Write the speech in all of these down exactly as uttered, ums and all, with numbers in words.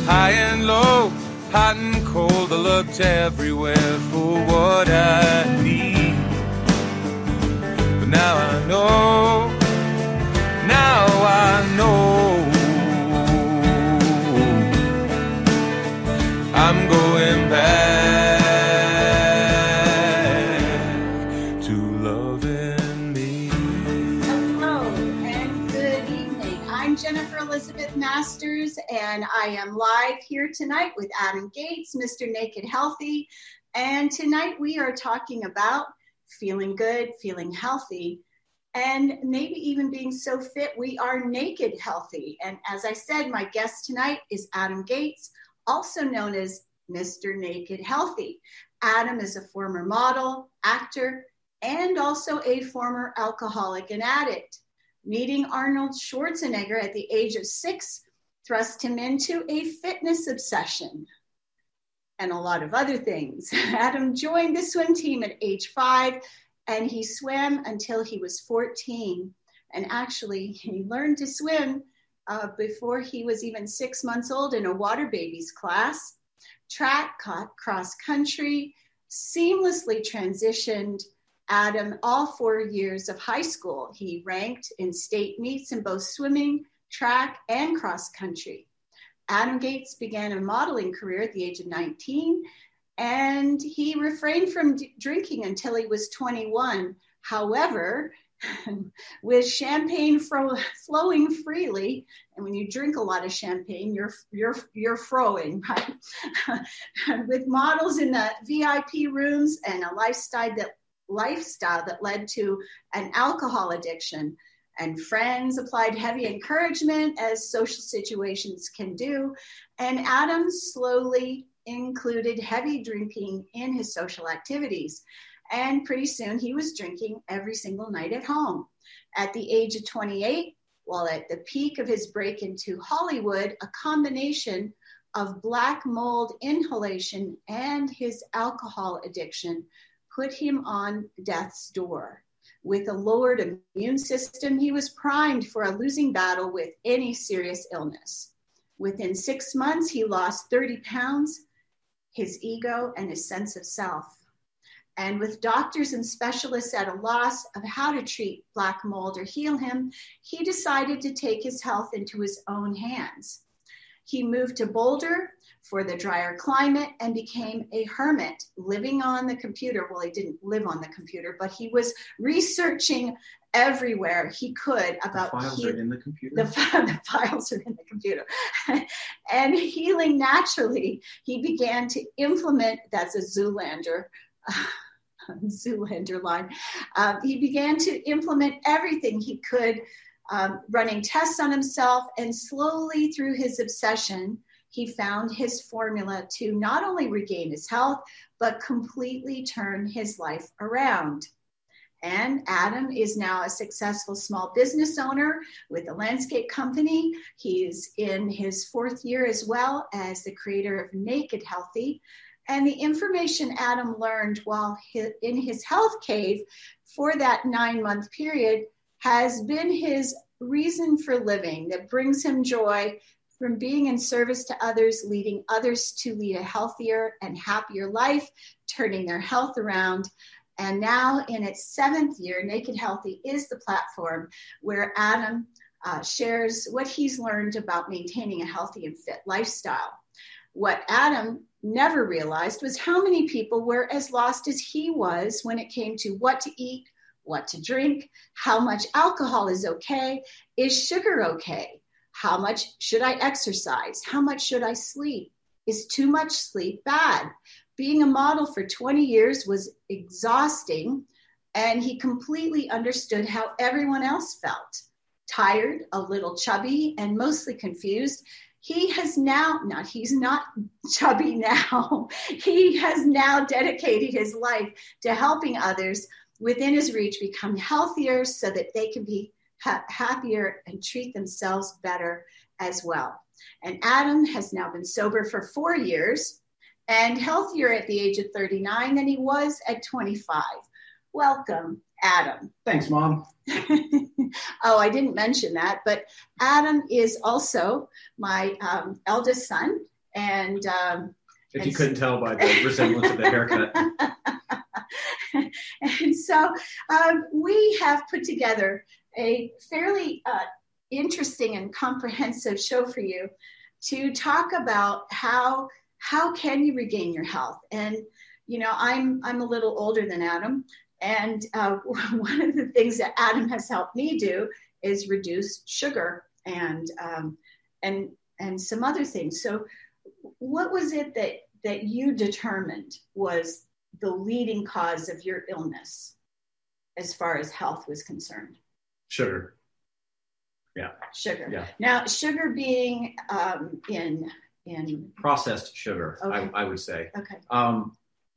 high and low, hot and cold. I looked everywhere for what I need. But now I know, now I know, I'm going back to loving me. Hello and good evening. I'm Jennifer Elizabeth Masters, and I am live here tonight with Adam Gates, Mister Naked Healthy. And tonight we are talking about feeling good, feeling healthy, and maybe even being so fit we are naked healthy. And as I said, my guest tonight is Adam Gates, also known as Mister Naked Healthy. Adam is a former model, actor, and also a former alcoholic and addict. Meeting Arnold Schwarzenegger at the age of six thrust him into a fitness obsession and a lot of other things. Adam joined the swim team at age five, and he swam until he was fourteen. And actually, he learned to swim uh, before he was even six months old in a water babies class. Track, cross country, seamlessly transitioned Adam all four years of high school. He ranked in state meets in both swimming, track, and cross country. Adam Gates began a modeling career at the age of nineteen, and he refrained from d- drinking until he was twenty-one. However, with champagne fro- flowing freely, and when you drink a lot of champagne, you're you're you're frowing, right? With models in the V I P rooms and a lifestyle that lifestyle that led to an alcohol addiction. And friends applied heavy encouragement, as social situations can do. And Adam slowly included heavy drinking in his social activities. And pretty soon he was drinking every single night at home. At the age of twenty-eight, while at the peak of his break into Hollywood, a combination of black mold inhalation and his alcohol addiction put him on death's door. With a lowered immune system, he was primed for a losing battle with any serious illness. Within six months, he lost thirty pounds, his ego, and his sense of self. And with doctors and specialists at a loss of how to treat black mold or heal him, he decided to take his health into his own hands. He moved to Boulder for the drier climate and became a hermit, living on the computer. Well, he didn't live on the computer, but he was researching everywhere he could about the files he- are in the computer. The, the files are in the computer. And healing naturally, he began to implement, that's a Zoolander, Zoolander line. Um, he began to implement everything he could, um, running tests on himself, and slowly through his obsession, he found his formula to not only regain his health, but completely turn his life around. And Adam is now a successful small business owner with a landscape company. He's in his fourth year as well as the creator of Naked Healthy. And the information Adam learned while in his health cave for that nine-month period has been his reason for living, that brings him joy from being in service to others, leading others to lead a healthier and happier life, turning their health around. And now in its seventh year, Naked Healthy is the platform where Adam uh, shares what he's learned about maintaining a healthy and fit lifestyle. What Adam never realized was how many people were as lost as he was when it came to what to eat, what to drink, how much alcohol is okay, is sugar okay, how much should I exercise, how much should I sleep, is too much sleep bad? Being a model for twenty years was exhausting, and he completely understood how everyone else felt. Tired, a little chubby, and mostly confused. He has now, not, he's not chubby now. He has now dedicated his life to helping others within his reach become healthier so that they can be ha- happier and treat themselves better as well. And Adam has now been sober for four years and healthier at the age of thirty-nine than he was at twenty-five. Welcome, Adam. Thanks, Mom. Oh, I didn't mention that, but Adam is also my um, eldest son, And um, if and you couldn't tell by the resemblance of the haircut. And so um, we have put together a fairly uh, interesting and comprehensive show for you to talk about how how can you regain your health. And you know, I'm I'm a little older than Adam, and uh, one of the things that Adam has helped me do is reduce sugar and um, and and some other things. So, what was it that that you determined was the leading cause of your illness as far as health was concerned? Sugar. Yeah. Sugar. Yeah. Now, sugar being um, in in processed sugar, okay. I, I would say. Okay. Um,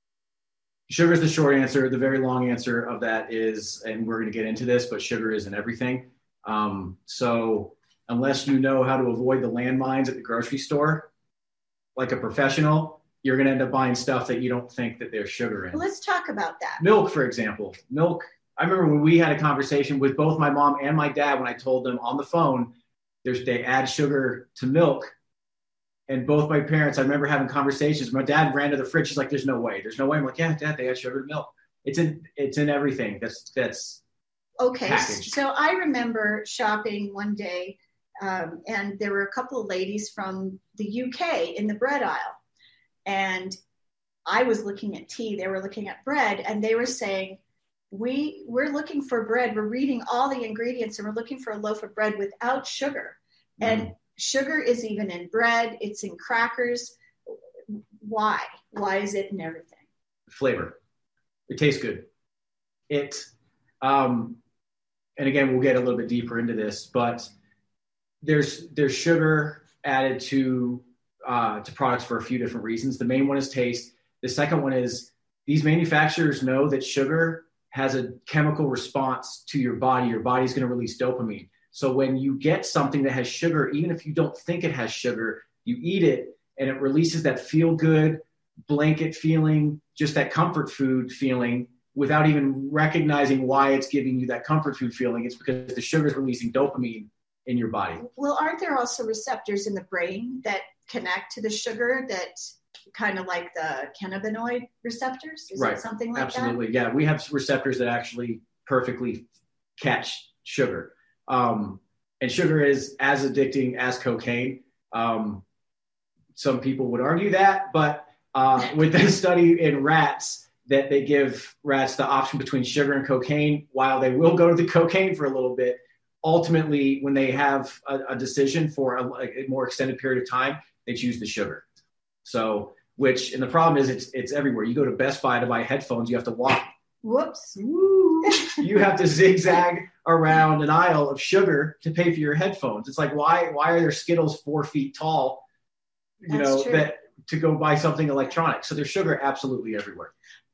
sugar is the short answer. The very long answer of that is, and we're going to get into this, but sugar isn't everything. Um, so unless you know how to avoid the landmines at the grocery store, like a professional, you're going to end up buying stuff that you don't think that there's sugar in. Well, let's talk about that. Milk, for example. Milk. I remember when we had a conversation with both my mom and my dad when I told them on the phone, there's they add sugar to milk. And both my parents, I remember having conversations. My dad ran to the fridge. He's like, "There's no way. There's no way." I'm like, "Yeah, Dad, they add sugar to milk. It's in it's in everything. That's that's okay." packaged." So I remember shopping one day, um, and there were a couple of ladies from the U K in the bread aisle, and I was looking at tea. They were looking at bread, and they were saying, "We we're looking for bread. We're reading all the ingredients, and we're looking for a loaf of bread without sugar." Mm. And sugar is even in bread. It's in crackers. Why? Why is it in everything? Flavor. It tastes good. It, um, and again, we'll get a little bit deeper into this, but there's there's sugar added to uh, to products for a few different reasons. The main one is taste. The second one is these manufacturers know that sugar has a chemical response to your body. Your body's going to release dopamine. So when you get something that has sugar, even if you don't think it has sugar, you eat it and it releases that feel-good blanket feeling, just that comfort food feeling without even recognizing why it's giving you that comfort food feeling. It's because the sugar is releasing dopamine in your body. Well, aren't there also receptors in the brain that connect to the sugar that kind of like the cannabinoid receptors? Is right. it something like Absolutely. that? Yeah, we have receptors that actually perfectly catch sugar. Um, and sugar is as addicting as cocaine. Um, some people would argue that, but uh, with this study in rats, that they give rats the option between sugar and cocaine, while they will go to the cocaine for a little bit, ultimately, when they have a, a decision for a, a more extended period of time, they choose the sugar. So, which, and the problem is it's it's everywhere. You go to Best Buy to buy headphones, you have to walk. Whoops. You have to zigzag around an aisle of sugar to pay for your headphones. It's like, why why are there Skittles four feet tall, you That's know, true. that to go buy something electronic? So there's sugar absolutely everywhere.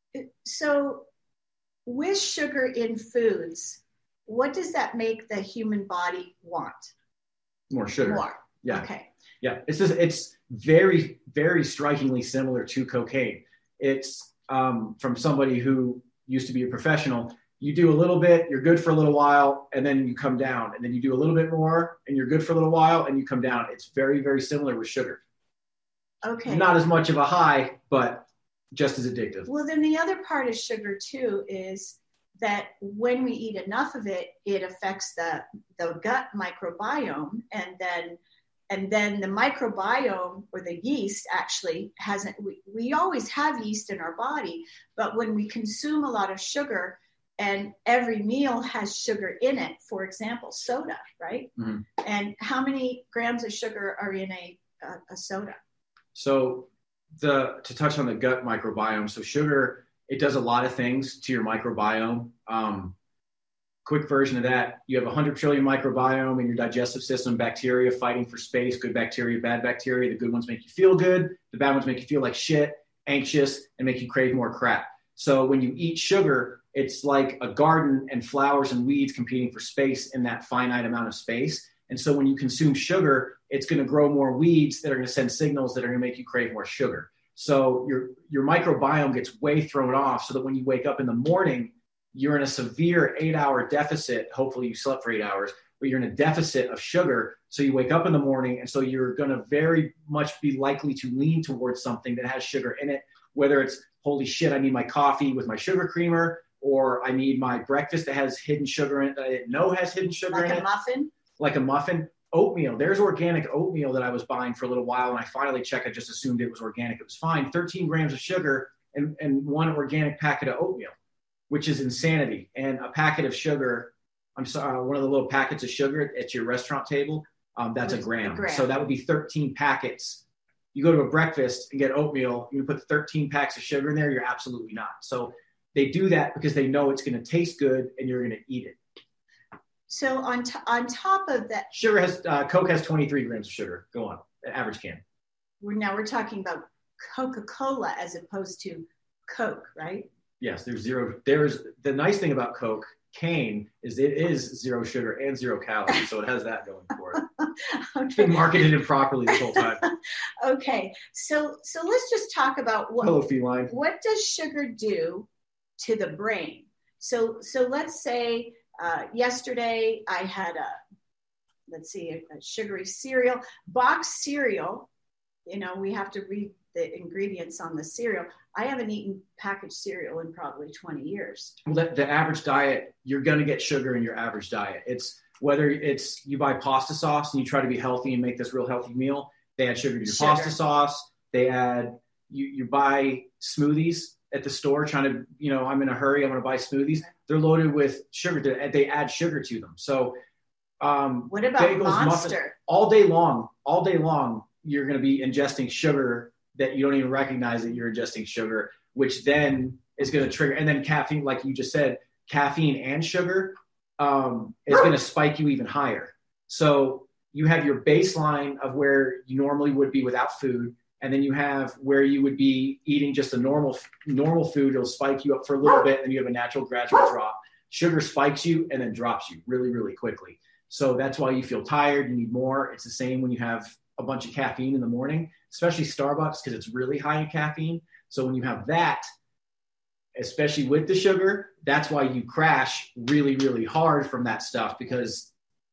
So with sugar in foods, what does that make the human body want? More sugar. More. Yeah. Okay. Yeah. It's just, it's very, very strikingly similar to cocaine. It's um, from somebody who used to be a professional. You do a little bit, you're good for a little while, and then you come down. And then you do a little bit more, and you're good for a little while, and you come down. It's very, very similar with sugar. Okay. Not as much of a high, but just as addictive. Well, then the other part of sugar, too, is that when we eat enough of it, it affects the, the gut microbiome. And then and then the microbiome, or the yeast, actually hasn't, we, we always have yeast in our body, but when we consume a lot of sugar, and every meal has sugar in it, for example, soda, right? Mm-hmm. And how many grams of sugar are in a, a, a soda? So the to touch on the gut microbiome, so sugar, it does a lot of things to your microbiome. Um, quick version of that, you have one hundred trillion microbiome in your digestive system, bacteria fighting for space, good bacteria, bad bacteria. The good ones make you feel good. The bad ones make you feel like shit, anxious, and make you crave more crap. So when you eat sugar, it's like a garden and flowers and weeds competing for space in that finite amount of space. And so when you consume sugar, it's going to grow more weeds that are going to send signals that are going to make you crave more sugar. So your, your microbiome gets way thrown off, so that when you wake up in the morning, you're in a severe eight hour deficit. Hopefully you slept for eight hours, but you're in a deficit of sugar. So you wake up in the morning, and so you're going to very much be likely to lean towards something that has sugar in it, whether it's, holy shit, I need my coffee with my sugar creamer, or I need my breakfast that has hidden sugar in it that I didn't know has hidden sugar like in it. Like a muffin? Like a muffin. Oatmeal. There's organic oatmeal that I was buying for a little while, and I finally checked. I just assumed it was organic. It was fine. thirteen grams of sugar and, and one organic packet of oatmeal, which is insanity. And a packet of sugar, I'm sorry, one of the little packets of sugar at your restaurant table, um, that's a gram. a gram. So that would be thirteen packets. You go to a breakfast and get oatmeal, you put thirteen packs of sugar in there, you're absolutely not. So they do that because they know it's going to taste good and you're going to eat it. So on t- on top of that, sugar has uh, Coke has twenty-three grams of sugar. Go on, an average can. We're now we're talking about Coca-Cola as opposed to Coke, right? Yes, there's zero. There's the nice thing about Coke Cane is it is zero sugar and zero calories, so it has that going for it. Okay. It's been marketed improperly this whole time. Okay, so so let's just talk about what. Hello, feline. What does sugar do to the brain? So so let's say. Uh, yesterday I had a, let's see, a, a sugary cereal, boxed cereal. You know, we have to read the ingredients on the cereal. I haven't eaten packaged cereal in probably twenty years. Well, the, the average diet, you're going to get sugar in your average diet. It's whether it's you buy pasta sauce and you try to be healthy and make this real healthy meal, they add sugar to your sugar. Pasta sauce. They add, you, you buy smoothies at the store trying to, you know, I'm in a hurry, I'm going to buy smoothies. They're loaded with sugar. To, they add sugar to them. So um, what about bagels, Monster? Muffins, all day long, all day long, you're going to be ingesting sugar that you don't even recognize that you're ingesting sugar, which then is going to trigger. And then caffeine, like you just said, caffeine and sugar um, is going to spike you even higher. So you have your baseline of where you normally would be without food. And then you have where you would be eating just a normal normal food. It'll spike you up for a little bit, and then you have a natural gradual drop. Sugar spikes you and then drops you really, really quickly. So that's why you feel tired. You need more. It's the same when you have a bunch of caffeine in the morning, especially Starbucks, because it's really high in caffeine. So when you have that, especially with the sugar, that's why you crash really, really hard from that stuff, because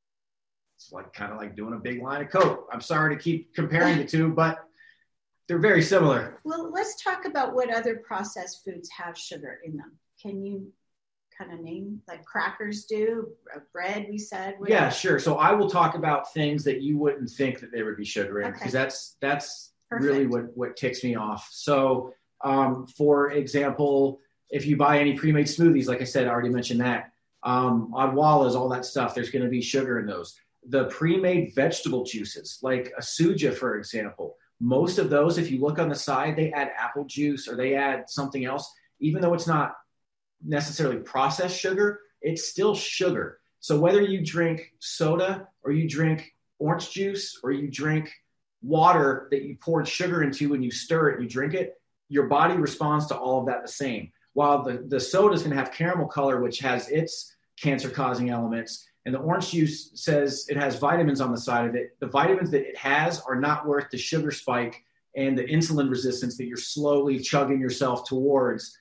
it's like kind of like doing a big line of Coke. I'm sorry to keep comparing the two, but they're very similar. Well, let's talk about what other processed foods have sugar in them. Can you kind of name, like crackers do, bread, we said? Whatever. Yeah, sure. So I will talk about things that you wouldn't think that there would be sugar in, because okay. that's that's Perfect. really what, what ticks me off. So, um, for example, if you buy any pre-made smoothies, like I said, I already mentioned that, um, Odwalas, all that stuff, there's going to be sugar in those. The pre-made vegetable juices, like a Suja, for example, most of those, if you look on the side, they add apple juice or they add something else. Even though it's not necessarily processed sugar, it's still sugar. So whether you drink soda or you drink orange juice or you drink water that you poured sugar into and you stir it and you drink it, your body responds to all of that the same. While the, the soda is going to have caramel color, which has its cancer-causing elements, and the orange juice says it has vitamins on the side of it. The vitamins that it has are not worth the sugar spike and the insulin resistance that you're slowly chugging yourself towards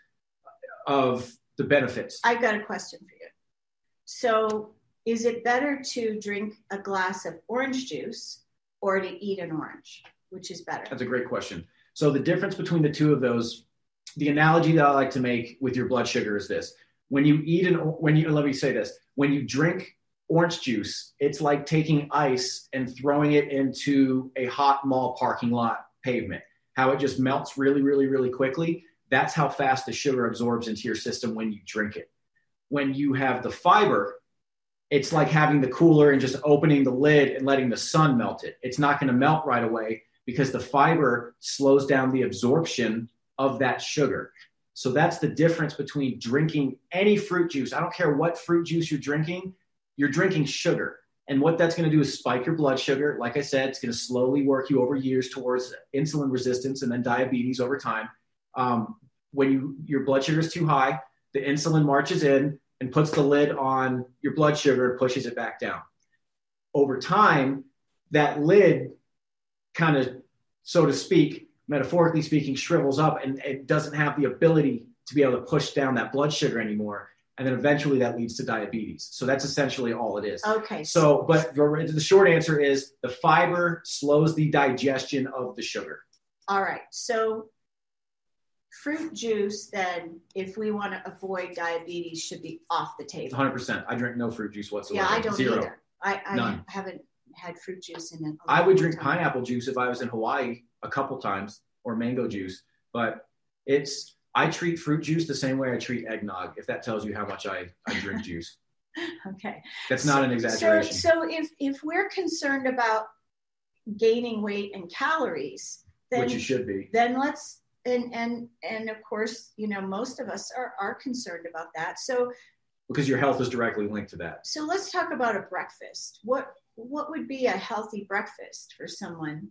of the benefits. I've got a question for you. So is it better to drink a glass of orange juice or to eat an orange? Which is better? That's a great question. So the difference between the two of those, the analogy that I like to make with your blood sugar is this. When you eat an, when you, let me say this, when you drink orange juice, it's like taking ice and throwing it into a hot mall parking lot pavement. How it just melts really, really, really quickly. That's how fast the sugar absorbs into your system when you drink it. When you have the fiber, it's like having the cooler and just opening the lid and letting the sun melt it. It's not going to melt right away because the fiber slows down the absorption of that sugar. So that's the difference between drinking any fruit juice. I don't care what fruit juice you're drinking. You're drinking sugar. And what that's going to do is spike your blood sugar. Like I said, it's going to slowly work you over years towards insulin resistance and then diabetes over time. Um, when you your blood sugar is too high, the insulin marches in and puts the lid on your blood sugar and pushes it back down. Over time, that lid kind of, so to speak, metaphorically speaking, shrivels up and it doesn't have the ability to be able to push down that blood sugar anymore. And then eventually that leads to diabetes. So that's essentially all it is. Okay. So, but the, the short answer is the fiber slows the digestion of the sugar. All right. So fruit juice, then, if we want to avoid diabetes, should be off the table. one hundred percent. I drink no fruit juice whatsoever. Yeah, I don't Zero. either. I, I None. haven't had fruit juice in it. I would drink time. pineapple juice if I was in Hawaii a couple times, or mango juice. But it's, I treat fruit juice the same way I treat eggnog, if that tells you how much I, I drink juice. Okay. That's not so, an exaggeration. So, so if, if we're concerned about gaining weight and calories, then, which you should be, then let's, and, and, and of course, you know, most of us are, are concerned about that. So, because your health is directly linked to that. So let's talk about a breakfast. What, what would be a healthy breakfast for someone?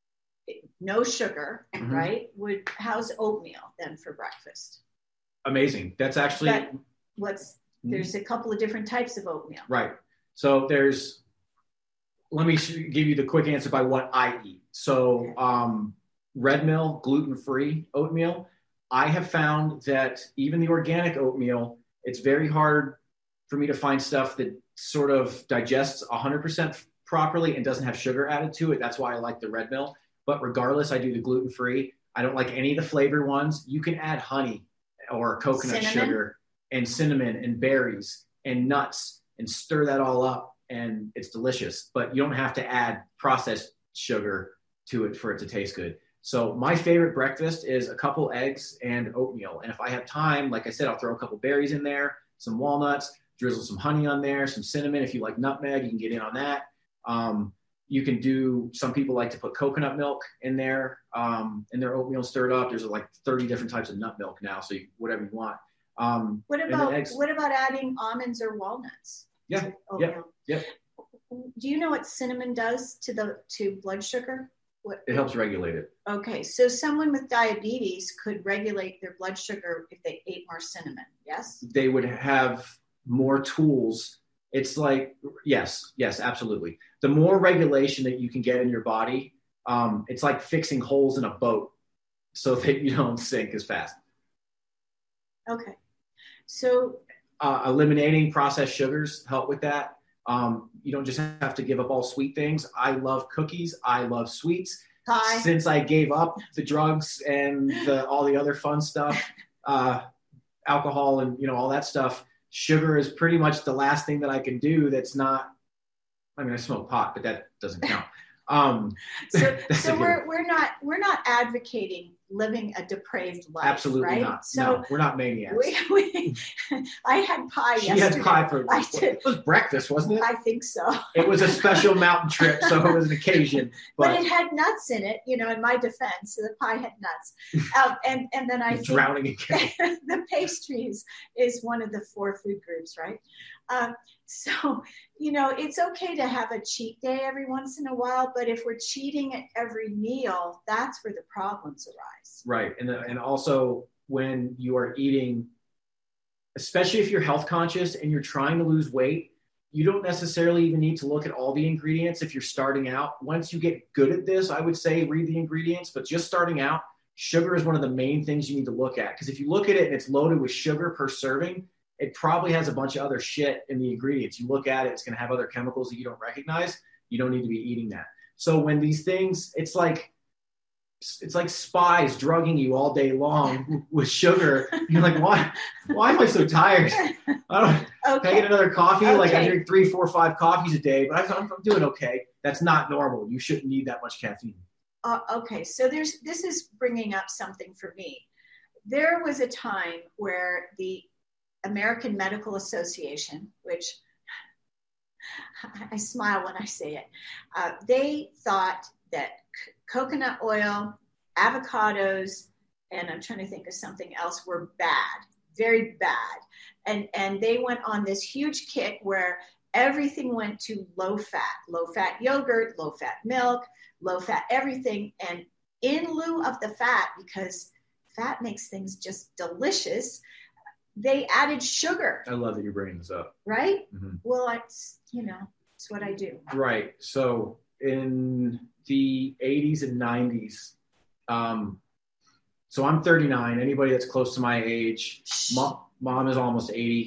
No sugar, mm-hmm. right? Would how's oatmeal then for breakfast? Amazing. That's actually but what's there's a couple of different types of oatmeal. Right. So there's. Let me give you the quick answer by what I eat. So okay. um, red mill, gluten-free oatmeal. I have found that even the organic oatmeal, it's very hard for me to find stuff that sort of digests one hundred percent properly and doesn't have sugar added to it. That's why I like the red mill. But regardless, I do the gluten-free. I don't like any of the flavor ones. You can add honey or coconut cinnamon. sugar and cinnamon and berries and nuts and stir that all up, and it's delicious. But you don't have to add processed sugar to it for it to taste good. So my favorite breakfast is a couple eggs and oatmeal. And if I have time, like I said, I'll throw a couple berries in there, some walnuts, drizzle some honey on there, some cinnamon. If you like nutmeg, you can get in on that. Um, You can do, some people like to put coconut milk in there, um, in their oatmeal stirred up. There's like thirty different types of nut milk now, so you, whatever you want. Um, what about what about adding almonds or walnuts? Yeah, yeah, yeah. Do you know what cinnamon does to the to blood sugar? What, it helps regulate it. Okay, so someone with diabetes could regulate their blood sugar if they ate more cinnamon, yes? They would have more tools. It's like, yes, yes, absolutely. The more regulation that you can get in your body, um, it's like fixing holes in a boat so that you don't sink as fast. Okay. So uh, eliminating processed sugars help with that. Um, you don't just have to give up all sweet things. I love cookies. I love sweets. Pie. Since I gave up the drugs and the, all the other fun stuff, uh, alcohol and, you know, all that stuff, sugar is pretty much the last thing that I can do that's not, I mean, I smoke pot, but that doesn't count. Um, so so we're we're not we're not advocating living a depraved life. Absolutely right? not. So no, we're not maniacs. We, we, I had pie she yesterday. had pie for I did. It was breakfast, wasn't it? I think so. It was a special mountain trip, so it was an occasion. But, but it had nuts in it, you know, in my defense. So the pie had nuts. Um, and, and then I think drowning in cake. The pastries is one of the four food groups, right? Um, so, you know, it's okay to have a cheat day every once in a while, but if we're cheating at every meal, that's where the problems arise. Right. And, and also when you are eating, especially if you're health conscious and you're trying to lose weight, you don't necessarily even need to look at all the ingredients if you're starting out. Once you get good at this, I would say read the ingredients, but just starting out, sugar is one of the main things you need to look at. Because if you look at it and it's loaded with sugar per serving, it probably has a bunch of other shit in the ingredients. You look at it, it's going to have other chemicals that you don't recognize. You don't need to be eating that. So when these things, it's like, it's like spies drugging you all day long with sugar. You're like, why, why am I so tired? I don't, okay. Can I get another coffee? Okay. Like I drink three, four, five coffees a day, but I'm, I'm doing okay. That's not normal. You shouldn't need that much caffeine. Uh, okay. So there's, this is bringing up something for me. There was a time where the American Medical Association, which I smile when I say it, uh, they thought that c- coconut oil, avocados, and I'm trying to think of something else, were bad, very bad. And, and they went on this huge kick where everything went to low fat, low fat yogurt, low fat milk, low fat everything. And in lieu of the fat, because fat makes things just delicious, they added sugar. I love that you're bringing this up. Right? Mm-hmm. Well, it's, you know, it's what I do. Right. So in the eighties and nineties, um, so I'm thirty-nine. Anybody that's close to my age, mom, Mom is almost eighty.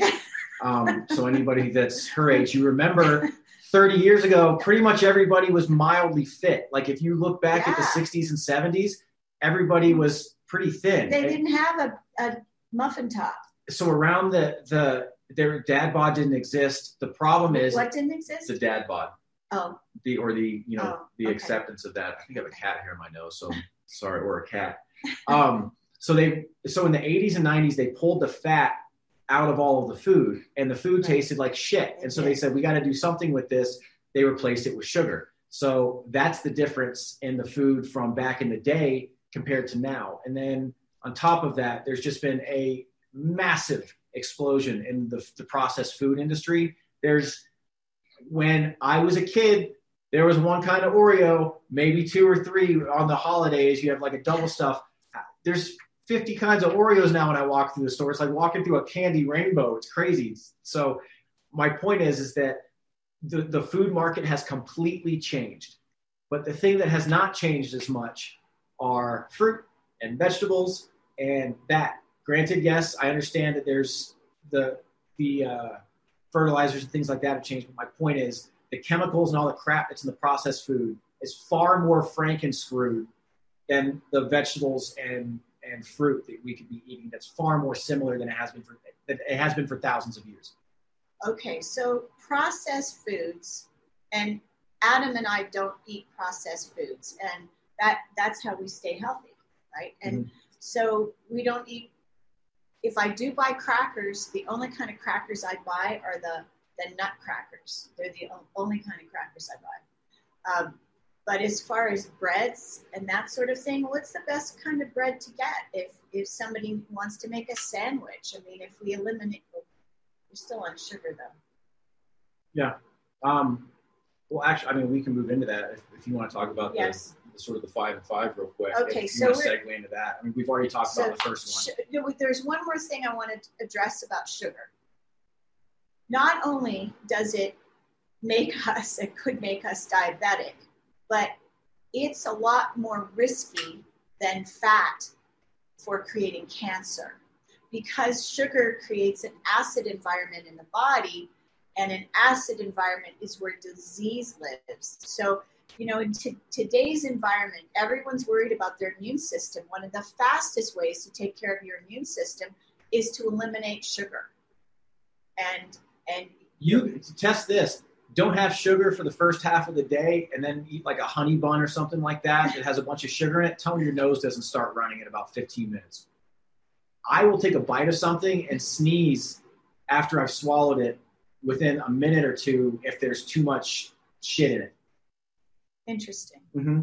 Um, so anybody that's her age, you remember thirty years ago, pretty much everybody was mildly fit. Like if you look back Yeah. at the sixties and seventies, everybody was pretty thin. They And didn't have a, a muffin top. so around the, the, their dad bod didn't exist. The problem is What didn't exist? the dad bod, Oh, the, or the, you know, Oh, the okay. acceptance of that. I think I have a cat here in my nose, so sorry, or a cat. Um, so they, so in the eighties and nineties, they pulled the fat out of all of the food, and the food Right. tasted like shit. And so they Okay. said, we got to do something with this. They replaced it with sugar. So that's the difference in the food from back in the day compared to now. And then on top of that, there's just been a massive explosion in the, the processed food industry. There's, when I was a kid, there was one kind of Oreo, maybe two or three on the holidays. You have like a double stuff. There's fifty kinds of Oreos now when I walk through the store. It's like walking through a candy rainbow. It's crazy. So my point is, is that the, the food market has completely changed. But the thing that has not changed as much are fruit and vegetables and that. Granted, yes, I understand that there's the, the uh, fertilizers and things like that have changed. But my point is the chemicals and all the crap that's in the processed food is far more franken-screwed than the vegetables and and fruit that we could be eating. That's far more similar than it has been for that it has been for thousands of years. okay. So processed foods, and Adam and I don't eat processed foods, and that that's how we stay healthy, right? And Mhm. so we don't eat. If I do buy crackers, the only kind of crackers I buy are the the nut crackers. They're the o- only kind of crackers I buy. Um, But as far as breads and that sort of thing, what's the best kind of bread to get if if somebody wants to make a sandwich? I mean, if we eliminate, we're still on sugar though. Yeah. Um, well, actually, I mean, we can move into that if, if you want to talk about Yes. the, the sort of the five and five real quick. Okay, if so you want to we're- segue into that. I mean, we've already talked So about the first one. sh- there- there's one more thing I want to address about sugar. Not only does it make us, it could make us diabetic, but it's a lot more risky than fat for creating cancer, because sugar creates an acid environment in the body, and an acid environment is where disease lives. So, you know, in t- today's environment, everyone's worried about their immune system. One of the fastest ways to take care of your immune system is to eliminate sugar. And and You test this. Don't have sugar for the first half of the day and then eat like a honey bun or something like that that has a bunch of sugar in it. Tell me your nose doesn't start running in about fifteen minutes. I will take a bite of something and sneeze after I've swallowed it within a minute or two if there's too much shit in it. interesting. Mm-hmm.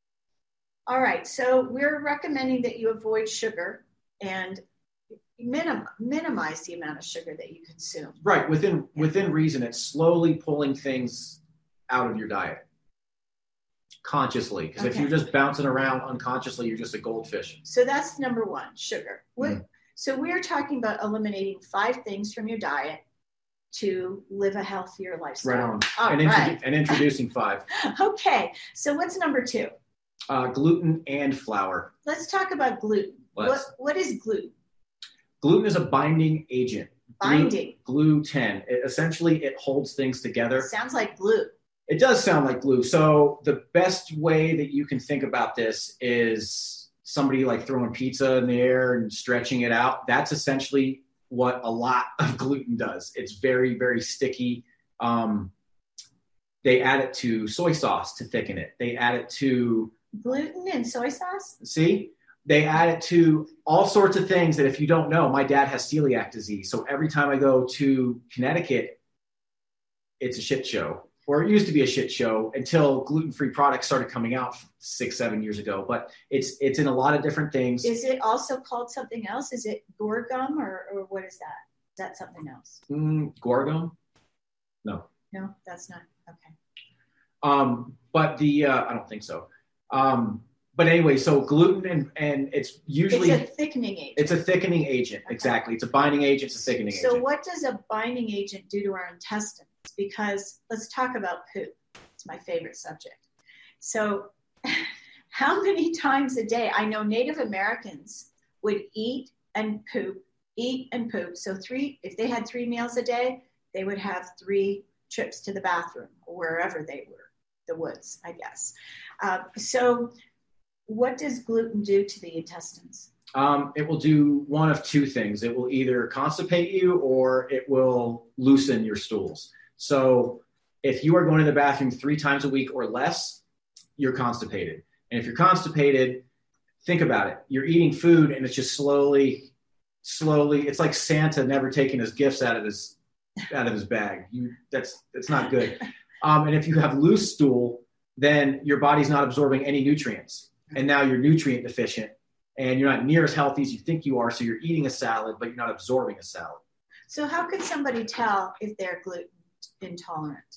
All right, so we're recommending that you avoid sugar and minim- minimize the amount of sugar that you consume. Right, within within reason. It's slowly pulling things out of your diet consciously. Because if Okay. you're just bouncing around unconsciously, you're just a goldfish. So that's number one, sugar. What, Mm. So we're talking about eliminating five things from your diet to live a healthier lifestyle. Right on. All and, introdu- right. and introducing five. Okay, so what's number two? Uh, gluten and flour. Let's talk about gluten. What, Let's. what is gluten? Gluten is a binding agent. Binding. Glue ten. It, essentially, it holds things together. Sounds like glue. It does sound like glue. So the best way that you can think about this is somebody like throwing pizza in the air and stretching it out. That's essentially what a lot of gluten does. It's very, very sticky. Um, they add it to soy sauce to thicken it. They add it to, Gluten and soy sauce? see, they add it to all sorts of things that if you don't know, my dad has celiac disease. So every time I go to Connecticut, it's a shit show. Or it used to be a shit show until gluten-free products started coming out six, seven years ago. But it's it's in a lot of different things. Is it also called something else? Is it gorgum or, or what is that? Is that something else? Mm, Gorgum? No. No, that's not. Okay. Um, but the, uh, I don't think so. Um, but anyway, so gluten and, and it's usually, It's a thickening agent. it's a thickening agent. Okay. Exactly. It's a binding agent. It's a thickening So agent. what does a binding agent do to our intestines? Because let's talk about poop. It's my favorite subject. So how many times a day, I know Native Americans would eat and poop eat and poop. So three, if they had three meals a day, they would have three trips to the bathroom or wherever they were, the woods, I guess. Uh, so what does gluten do to the intestines? Um, it will do one of two things. It will either constipate you or it will loosen your stools. So if you are going to the bathroom three times a week or less, you're constipated. And if you're constipated, think about it. You're eating food and it's just slowly, slowly, it's like Santa never taking his gifts out of his out of his bag. You that's that's not good. Um, and if you have loose stool, then your body's not absorbing any nutrients. And now you're nutrient deficient and you're not near as healthy as you think you are. So you're eating a salad, but you're not absorbing a salad. So how could somebody tell if they're gluten intolerant?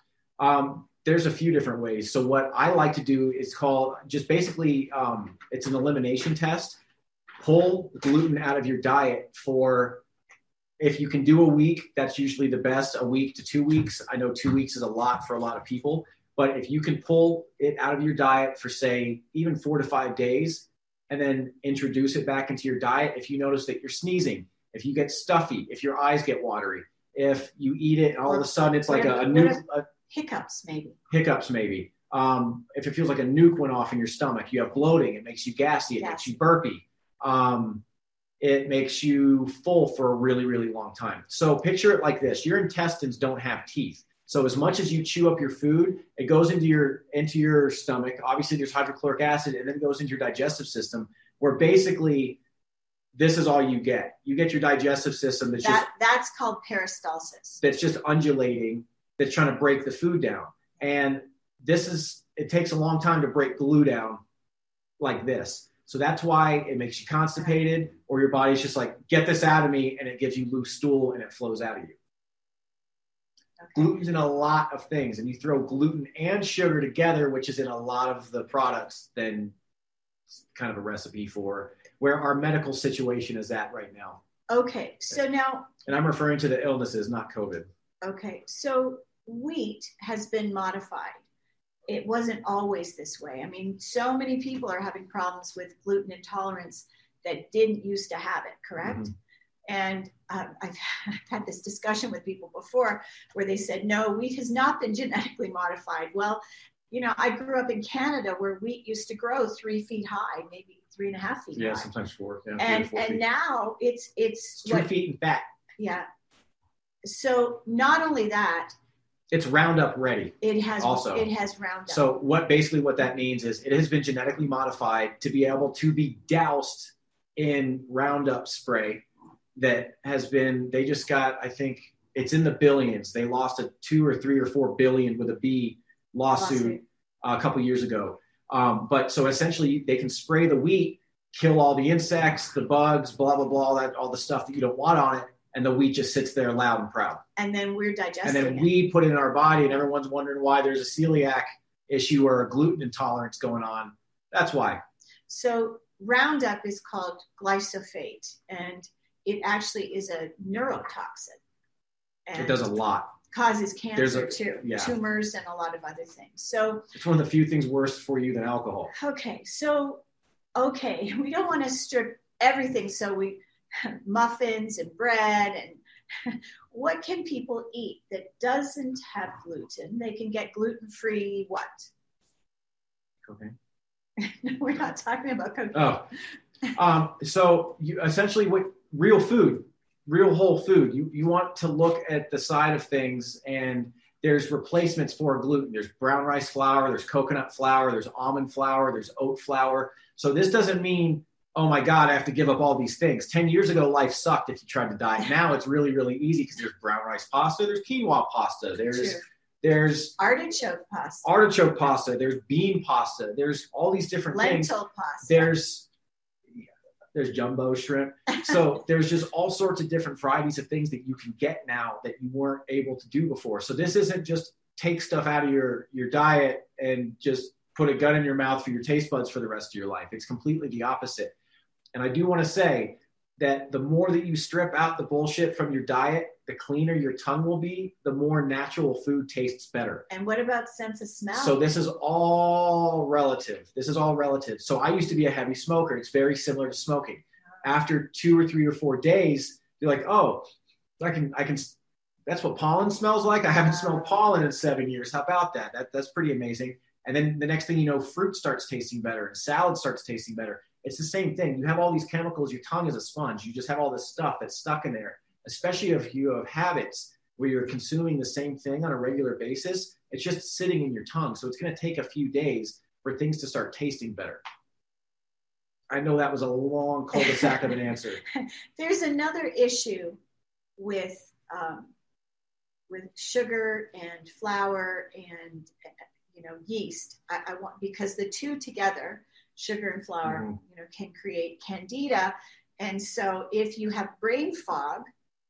Um, there's a few different ways. So what I like to do is called just basically, um, it's an elimination test. Pull gluten out of your diet for, if you can do a week, that's usually the best, a week to two weeks. I know two weeks is a lot for a lot of people, but if you can pull it out of your diet for, say, even four to five days, and then introduce it back into your diet, if you notice that you're sneezing, if you get stuffy, if your eyes get watery, if you eat it and all Or, of a sudden it's like a, a what nuke, if, a, hiccups maybe. hiccups maybe. Um, if it feels like a nuke went off in your stomach, you have bloating, it makes you gassy, it Yes. makes you burpy. Um, it makes you full for a really, really long time. So picture it like this. Your intestines don't have teeth. So as much as you chew up your food, it goes into your into your stomach. Obviously, there's hydrochloric acid, and then it goes into your digestive system, where basically this is all you get. You get your digestive system that's That, just that's called peristalsis. that's just undulating, that's trying to break the food down. And this is, it takes a long time to break glue down like this. So that's why it makes you constipated, or your body's just like, get this out of me, and it gives you loose stool and it flows out of you. Okay. Gluten's in a lot of things, and you throw gluten and sugar together, which is in a lot of the products, then it's kind of a recipe for where our medical situation is at right now. Okay, so now, And I'm referring to the illnesses, not COVID. okay, so wheat has been modified. It wasn't always this way. I mean, so many people are having problems with gluten intolerance that didn't used to have it, correct? Mm-hmm. And um, I've had this discussion with people before where they said, no, wheat has not been genetically modified. Well, you know, I grew up in Canada where wheat used to grow three feet high, maybe three and a half feet Yeah, high. sometimes four. Yeah, And four and feet. now it's it's two what, feet in fat. yeah. So not only that, It's Roundup ready. it has Also. it has Roundup. So what basically what that means is it has been genetically modified to be able to be doused in Roundup spray that has been, they just got, I think it's in the billions. They lost a two or three or four billion with a B lawsuit, Lawsuit. uh, a couple years ago. Um, but so essentially they can spray the wheat, kill all the insects, the bugs, blah, blah, blah, all that, all the stuff that you don't want on it. And the wheat just sits there loud and proud. and then we're digesting And then it. we put it in our body, and everyone's wondering why there's a celiac issue or a gluten intolerance going on. That's why. So Roundup is called glyphosate, and it actually is a neurotoxin. And It does a lot. causes There's cancer a- too, yeah. tumors and a lot of other things. So, It's one of the few things worse for you than alcohol. okay, so, okay, we don't want to strip everything. So we, muffins and bread, and what can people eat that doesn't have gluten? They can get gluten-free what? Okay. No, we're not talking about cookies. Oh, um, so you essentially what real food, real whole food. You you want to look at the side of things, and there's replacements for gluten. There's brown rice flour, there's coconut flour, there's almond flour, there's oat flour. So this doesn't mean, oh my God, I have to give up all these things. Ten years ago, life sucked if you tried to diet. Now it's really, really easy because there's brown rice pasta, there's quinoa pasta, there's Sure. there's Artichoke pasta, artichoke pasta, there's bean pasta, there's all these different things. lentil pasta. There's there's jumbo shrimp. So there's just all sorts of different varieties of things that you can get now that you weren't able to do before. So this isn't just take stuff out of your, your diet and just put a gun in your mouth for your taste buds for the rest of your life. It's completely the opposite. And I do want to say that the more that you strip out the bullshit from your diet, the cleaner your tongue will be, the more natural food tastes better. And what about sense of smell? So this is all relative. This is all relative. So I used to be a heavy smoker. It's very similar to smoking. after two or three or four days, you're like, oh, I can, I can, that's what pollen smells like. I haven't smelled pollen in seven years. How about that? That that's pretty amazing. And then the next thing you know, fruit starts tasting better and salad starts tasting better. It's the same thing. You have all these chemicals. Your tongue is a sponge. You just have all this stuff that's stuck in there, especially if you have habits where you're consuming the same thing on a regular basis. It's just sitting in your tongue. So it's going to take a few days for things to start tasting better. I know that was a long cul-de-sac of an answer. There's another issue with um, with sugar and flour and you know yeast. I, I want because the two together, sugar and flour, mm-hmm. you know, can create candida, and so if you have brain fog,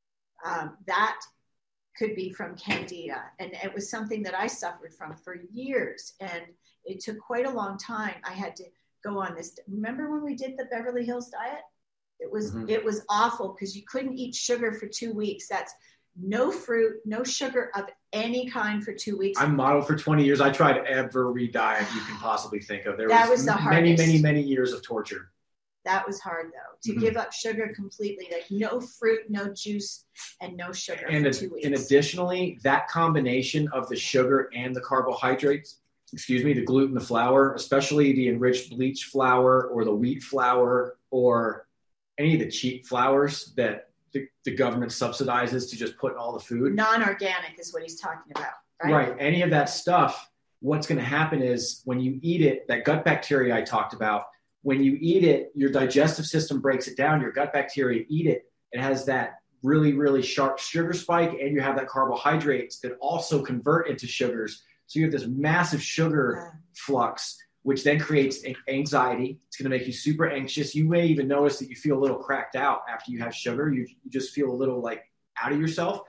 um, that could be from candida, and it was something that I suffered from for years, and it took quite a long time. I had to go on this. Remember when we did the Beverly Hills diet? It was mm-hmm. it was awful because you couldn't eat sugar for two weeks. That's no fruit, no sugar of any kind for two weeks. I'm modeled for twenty years. I tried every diet you can possibly think of. There that was, was the many, hardest. many, many years of torture. That was hard though, to mm-hmm. give up sugar completely, like no fruit, no juice, and no sugar and for a, two weeks. And additionally, that combination of the sugar and the carbohydrates, excuse me, the gluten, the flour, especially the enriched bleached flour or the wheat flour or any of the cheap flours that the, the government subsidizes to just put in all the food. Non-organic is what he's talking about, right? Right. Any of that stuff, what's going to happen is when you eat it, that gut bacteria I talked about, when you eat it, your digestive system breaks it down, your gut bacteria eat it. It has that really, really sharp sugar spike, and you have that carbohydrates that also convert into sugars. So you have this massive sugar yeah. flux, which then creates anxiety. It's going to make you super anxious. You may even notice that you feel a little cracked out after you have sugar. You, you just feel a little like out of yourself.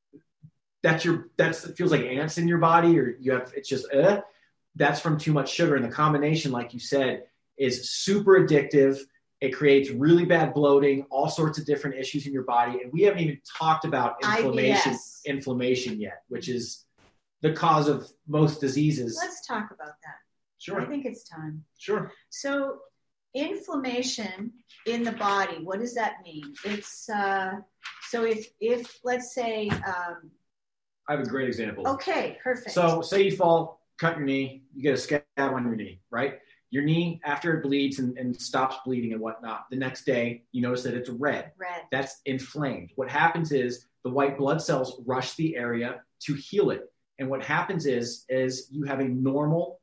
That's your, that's, it feels like ants in your body, or you have, it's just, uh, that's from too much sugar. And the combination, like you said, is super addictive. It creates really bad bloating, all sorts of different issues in your body. And we haven't even talked about inflammation, I B S. inflammation yet, which is the cause of most diseases. Let's talk about that. Sure. I think it's time. Sure. So inflammation in the body, what does that mean? It's, uh, so if, if let's say, um, I have a great example. Okay, perfect. So say you fall, cut your knee, you get a scab on your knee, right? Your knee, after it bleeds and, and stops bleeding and whatnot, the next day you notice that it's red. Red. That's inflamed. What happens is the white blood cells rush the area to heal it. And what happens is, is you have a normal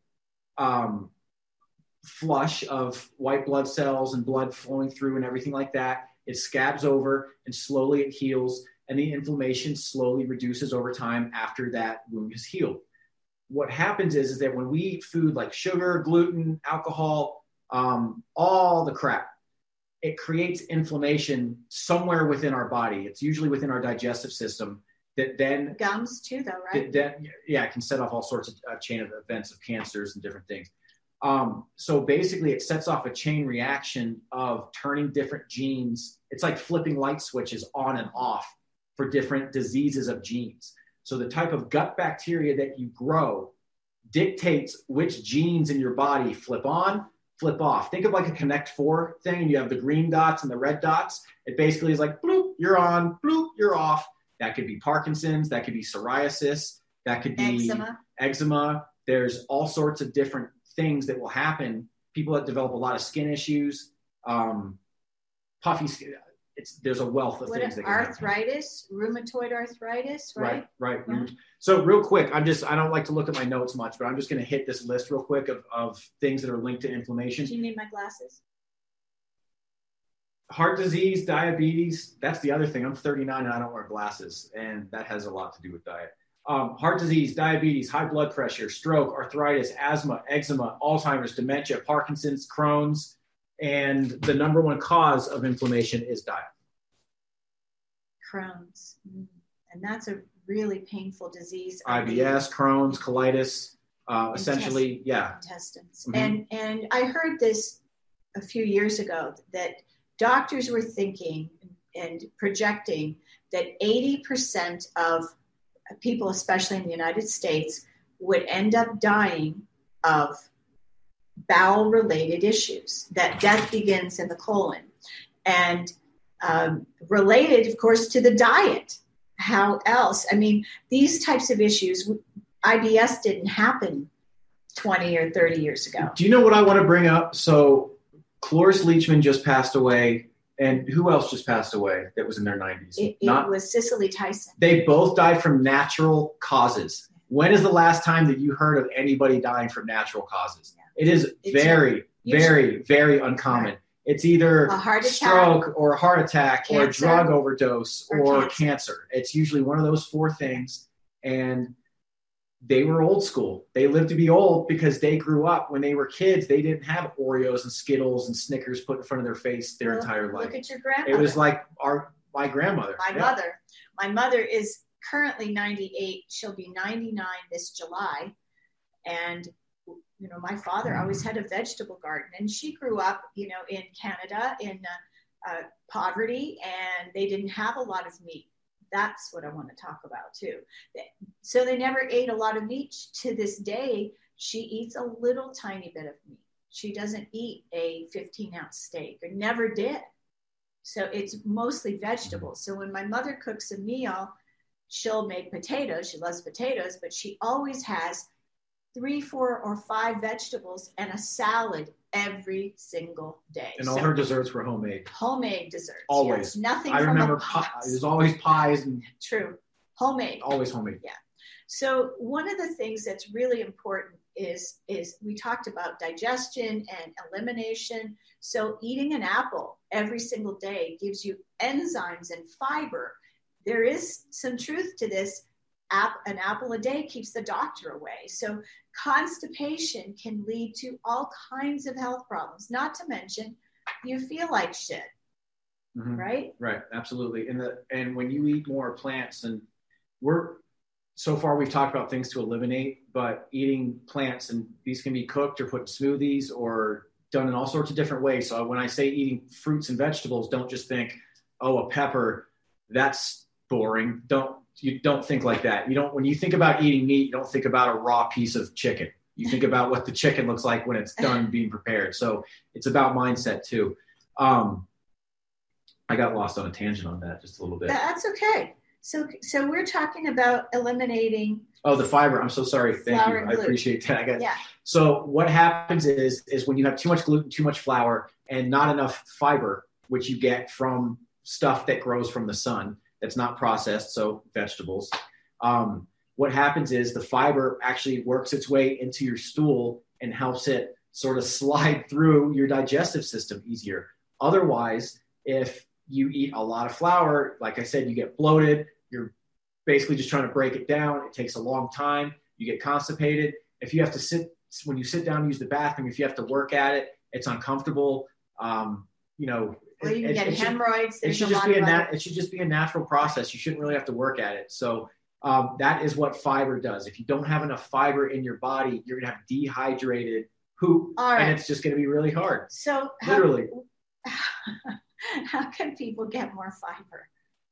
um, flush of white blood cells and blood flowing through and everything like that. It scabs over and slowly it heals, and the inflammation slowly reduces over time after that wound is healed. What happens is, is that when we eat food like sugar, gluten, alcohol, um, all the crap, it creates inflammation somewhere within our body. It's usually within our digestive system that then... Gums too, though, right? That, that, yeah, it can set off all sorts of uh, chain of events of cancers and different things. Um, so basically, it sets off a chain reaction of turning different genes. It's like flipping light switches on and off for different diseases of genes. So the type of gut bacteria that you grow dictates which genes in your body flip on, flip off. Think of like a Connect Four thing, and you have the green dots and the red dots. It basically is like, bloop, you're on, bloop, you're off. That could be Parkinson's, that could be psoriasis, that could be eczema. eczema. There's all sorts of different things that will happen. People that develop a lot of skin issues, um, puffy skin. It's, there's a wealth of what things that can arthritis, happen. Rheumatoid arthritis, right? Right, right. Yeah. So real quick, I'm just, I don't like to look at my notes much, but I'm just going to hit this list real quick of, of things that are linked to inflammation. Do you need my glasses? Heart disease, diabetes, that's the other thing. I'm thirty-nine and I don't wear glasses, and that has a lot to do with diet. Um, heart disease, diabetes, high blood pressure, stroke, arthritis, asthma, eczema, Alzheimer's, dementia, Parkinson's, Crohn's, and the number one cause of inflammation is diet. Crohn's. And that's a really painful disease. I B S, Crohn's, colitis, uh, essentially, Intest- yeah. Intestines. Mm-hmm. And, and I heard this a few years ago that doctors were thinking and projecting that eighty percent of people, especially in the United States, would end up dying of bowel-related issues, that death begins in the colon. and um, related, of course, to the diet. How else? I mean, these types of issues, I B S didn't happen twenty or thirty years ago. Do you know what I want to bring up? So Cloris Leachman just passed away. And who else just passed away that was in their nineties? It, it Not, was Cicely Tyson. They both died from natural causes. When is the last time that you heard of anybody dying from natural causes? Yeah. It is it's very, a, very, very uncommon. Right. It's either a heart attack, stroke or a heart attack cancer, or a drug overdose or, or cancer. cancer. It's usually one of those four things. And they were old school. They lived to be old because they grew up when they were kids. They didn't have Oreos and Skittles and Snickers put in front of their face their well, entire life. Look at your grandmother. It was like our my grandmother. My yeah. mother. My mother is currently ninety-eight. She'll be ninety-nine this July. And, you know, my father always had a vegetable garden. And she grew up, you know, in Canada in uh, uh, poverty, and they didn't have a lot of meat. That's what I want to talk about too. So they never ate a lot of meat. To this day, she eats a little tiny bit of meat. She doesn't eat a fifteen ounce steak, or never did. So it's mostly vegetables. So when my mother cooks a meal, she'll make potatoes. She loves potatoes, but she always has three, four, or five vegetables and a salad every single day. And all so, her desserts were homemade. Homemade desserts. Always. Yes. Nothing I from remember a pie, box. there's always pies. And True. Homemade. Always homemade. Yeah. So one of the things that's really important is, is we talked about digestion and elimination. So eating an apple every single day gives you enzymes and fiber. There is some truth to this. App, an apple a day keeps the doctor away. So constipation can lead to all kinds of health problems, not to mention you feel like shit, mm-hmm. right? Right, absolutely. And the and when you eat more plants, and we're so far we've talked about things to eliminate, but eating plants, and these can be cooked or put in smoothies or done in all sorts of different ways. So when I say eating fruits and vegetables, don't just think, oh, a pepper, that's boring. Don't You don't think like that. You don't, when you think about eating meat, you don't think about a raw piece of chicken. You think about what the chicken looks like when it's done being prepared. So it's about mindset too. Um, I got lost on a tangent on that just a little bit. That's okay. So, so we're talking about eliminating. Oh, the fiber. I'm so sorry. Thank you. I appreciate that. I got, yeah. So what happens is, is when you have too much gluten, too much flour, and not enough fiber, which you get from stuff that grows from the sun, that's not processed, so vegetables. Um, what happens is the fiber actually works its way into your stool and helps it sort of slide through your digestive system easier. Otherwise, if you eat a lot of flour, like I said, you get bloated. You're basically just trying to break it down. It takes a long time. You get constipated. If you have to sit, when you sit down and use the bathroom, if you have to work at it, it's uncomfortable. Um, you know, Well, you can it, get it hemorrhoids. Should, it should just be a nat- it should just be a natural process. You shouldn't really have to work at it. So um, that is what fiber does. If you don't have enough fiber in your body, you're gonna have dehydrated poop, right. And it's just gonna be really hard. So literally, how, how can people get more fiber?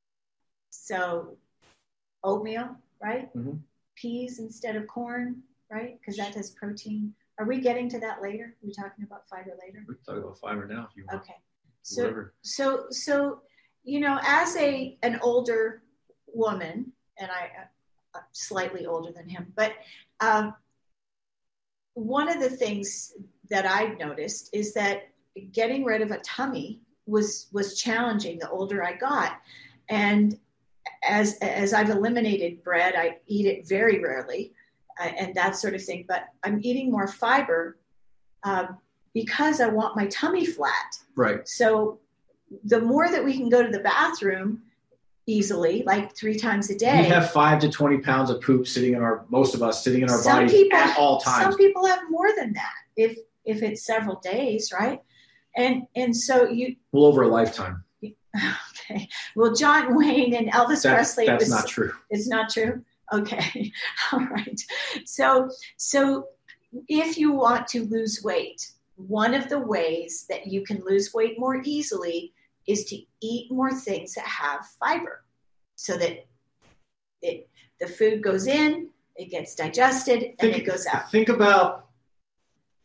So oatmeal, right? Mm-hmm. Peas instead of corn, right? Because that has protein. Are we getting to that later? Are we talking about fiber later? We can talk about fiber now if you want. Okay. So, Whatever. so, so, you know, as a, an older woman, and I, I'm slightly older than him, but um, one of the things that I've noticed is that getting rid of a tummy was, was challenging the older I got. And as, as I've eliminated bread, I eat it very rarely uh, and that sort of thing, but I'm eating more fiber, um, because I want my tummy flat. Right. So the more that we can go to the bathroom easily, like three times a day. We have five to twenty pounds of poop sitting in our, most of us sitting in our some bodies people, at all times. Some people have more than that if if it's several days, right? And and so you. Well, over a lifetime. Okay. Well, John Wayne and Elvis that, Presley. That's was, not true. It's not true? Okay. All right. So so if you want to lose weight, one of the ways that you can lose weight more easily is to eat more things that have fiber so that it, the food goes in, it gets digested, and think, it goes out. Think about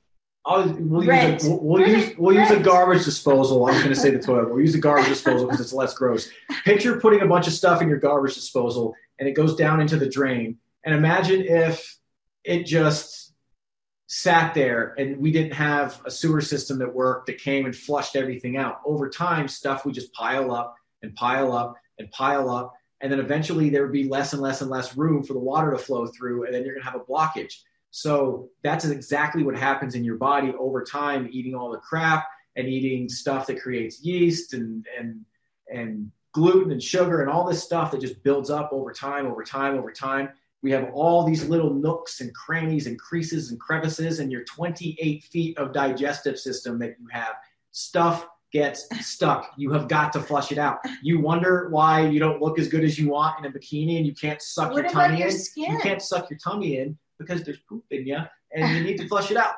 I'll, we'll Rent. use a, we'll, we'll Rent. use we'll Rent. use a garbage disposal. I was going to say the toilet. We'll use a garbage disposal because it's less gross. Picture putting a bunch of stuff in your garbage disposal and it goes down into the drain. And imagine if it just sat there and we didn't have a sewer system that worked that came and flushed everything out. Over time, stuff would just pile up and pile up and pile up. And then eventually there would be less and less and less room for the water to flow through. And then you're going to have a blockage. So that's exactly what happens in your body over time, eating all the crap and eating stuff that creates yeast and and and gluten and sugar and all this stuff that just builds up over time, over time, over time. We have all these little nooks and crannies and creases and crevices in your twenty-eight feet of digestive system that you have. Stuff gets stuck. You have got to flush it out. You wonder why you don't look as good as you want in a bikini and you can't suck What your about tummy your in. skin? You can't suck your tummy in because there's poop in you and you need to flush it out.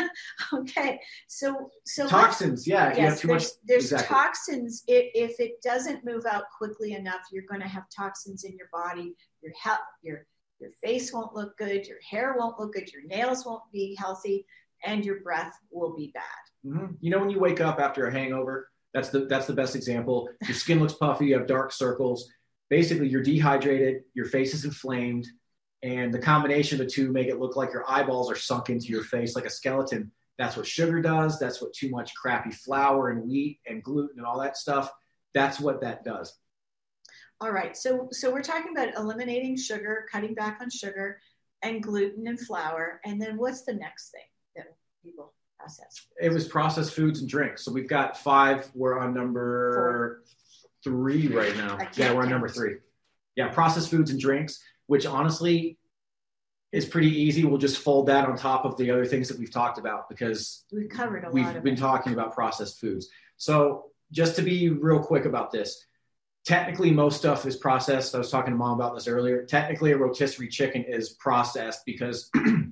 Okay, so so Toxins, yeah. If you have yes, too much, there's, there's exactly. toxins. If, if it doesn't move out quickly enough, you're going to have toxins in your body. Your health, your your face won't look good. Your hair won't look good. Your nails won't be healthy, and your breath will be bad. Mm-hmm. You know, when you wake up after a hangover, that's the that's the best example. Your skin looks puffy. You have dark circles. Basically, you're dehydrated. Your face is inflamed. And the combination of the two make it look like your eyeballs are sunk into your face like a skeleton. That's what sugar does. That's what too much crappy flour and wheat and gluten and all that stuff, that's what that does. All right. So so we're talking about eliminating sugar, cutting back on sugar and gluten and flour. And then what's the next thing that people process? It was processed foods and drinks. So we've got five. We're on number Four. three right now. Yeah, we're on count. number three. Yeah, processed foods and drinks, which honestly is pretty easy. We'll just fold that on top of the other things that we've talked about because we've covered a we've lot of been it. talking about processed foods. So just to be real quick about this, technically most stuff is processed. I was talking to Mom about this earlier. Technically a rotisserie chicken is processed because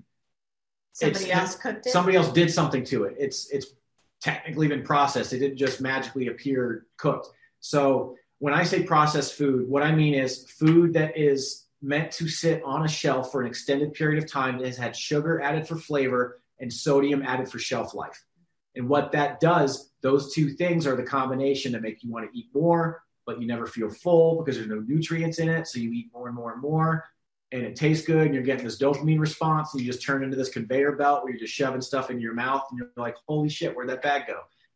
somebody else cooked it. Somebody else did something to it. It's it's technically been processed. It didn't just magically appear cooked. So when I say processed food, what I mean is food that is meant to sit on a shelf for an extended period of time that has had sugar added for flavor and sodium added for shelf life. And what that does, those two things are the combination that make you want to eat more, but you never feel full because there's no nutrients in it. So you eat more and more and more and it tastes good and you're getting this dopamine response and you just turn into this conveyor belt where you're just shoving stuff in your mouth and you're like, holy shit, where'd that bag go?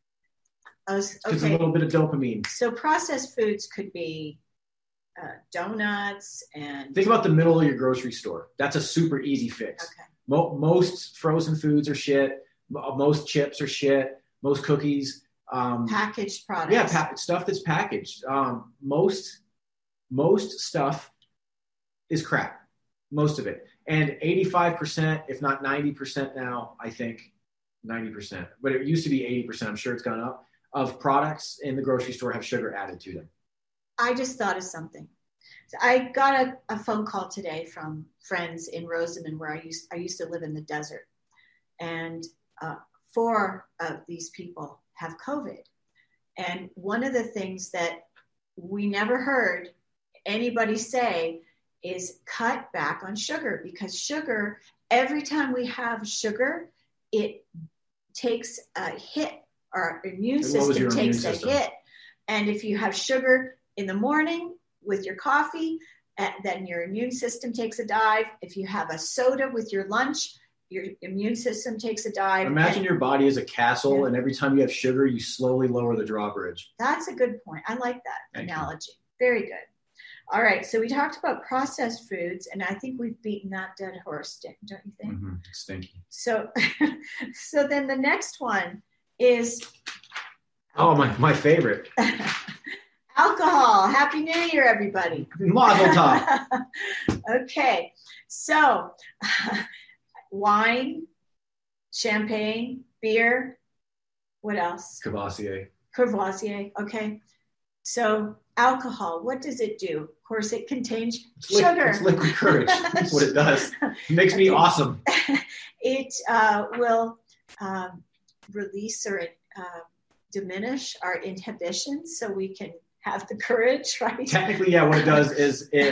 Was, It's okay. a little bit of dopamine. So processed foods could be uh, donuts and... Think about the middle of your grocery store. That's a super easy fix. Okay. Mo- most frozen foods are shit. Mo- most chips are shit. Most cookies. Um, packaged products. Yeah, pa- stuff that's packaged. Um, most most stuff is crap. Most of it. And eighty-five percent, if not ninety percent now, I think, ninety percent, but it used to be eighty percent, I'm sure it's gone up, of products in the grocery store have sugar added to them. I just thought of something. So I got a, a phone call today from friends in Rosamond where I used I used to live in the desert. And uh, four of these people have COVID. And one of the things that we never heard anybody say is cut back on sugar, because sugar, every time we have sugar, it takes a hit. Our immune It lowers system your immune takes system. a hit. And if you have sugar in the morning with your coffee, uh, then your immune system takes a dive. If you have a soda with your lunch, your immune system takes a dive. Imagine And your body is a castle, Yeah. and every time you have sugar, you slowly lower the drawbridge. that's a good point. I like that Thank you. analogy. Very good. All right. So we talked about processed foods, and I think we've beaten that dead horse, don't you think? Mm-hmm. Stinky. So, so then the next one is Oh, my, my favorite. alcohol. Happy New Year, everybody. Mazel tov. Okay. So wine, champagne, beer, what else? Cavassier. Courvoisier. Okay. So alcohol, what does it do? Of course, it contains It's li- sugar. It's liquid courage. That's what it does. It makes me Okay. awesome. It uh, will um, release or uh, diminish our inhibitions so we can have the courage, right? Technically, yeah, what it does is it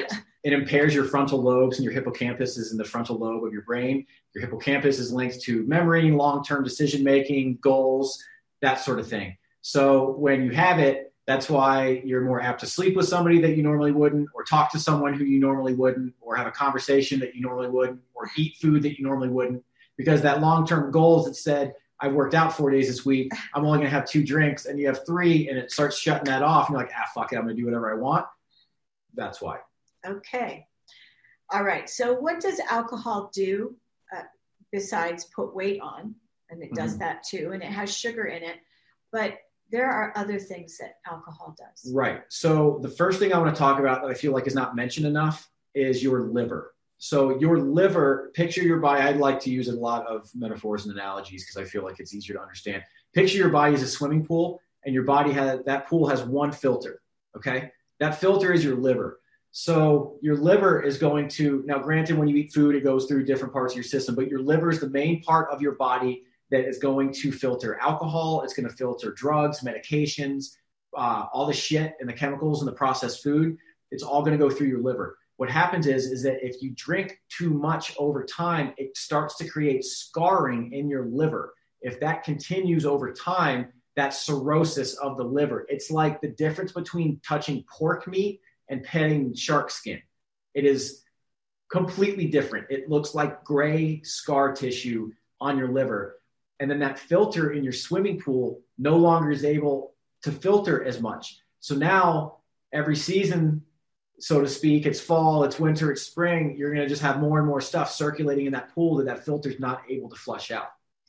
it impairs your frontal lobes, and your hippocampus is in the frontal lobe of your brain. Your hippocampus is linked to memory, long-term decision-making, goals, that sort of thing. So when you have it, that's why you're more apt to sleep with somebody that you normally wouldn't, or talk to someone who you normally wouldn't, or have a conversation that you normally wouldn't, or eat food that you normally wouldn't, because that long-term goals that said, I've worked out four days this week, I'm only going to have two drinks, and you have three, and it starts shutting that off, and you're like, ah, fuck it, I'm going to do whatever I want. That's why. Okay. All right. So what does alcohol do uh, besides put weight on? And it does mm-hmm. that too, and it has sugar in it. But there are other things that alcohol does. Right. So the first thing I want to talk about that I feel like is not mentioned enough is your liver. So your liver, picture your body. I'd like to use a lot of metaphors and analogies because I feel like it's easier to understand. Picture your body as a swimming pool, and your body has, that pool has one filter. Okay. That filter is your liver. So your liver is going to, now granted, when you eat food, it goes through different parts of your system, but your liver is the main part of your body that is going to filter alcohol. It's going to filter drugs, medications, uh, all the shit and the chemicals and the processed food. It's all going to go through your liver. What happens is, is that if you drink too much over time, it starts to create scarring in your liver. If that continues over time, that's cirrhosis of the liver. It's like the difference between touching pork meat and petting shark skin. It is completely different. It looks like gray scar tissue on your liver. And then that filter in your swimming pool no longer is able to filter as much. So now every season, so to speak, it's fall, it's winter, it's spring, you're going to just have more and more stuff circulating in that pool that that filter is not able to flush out.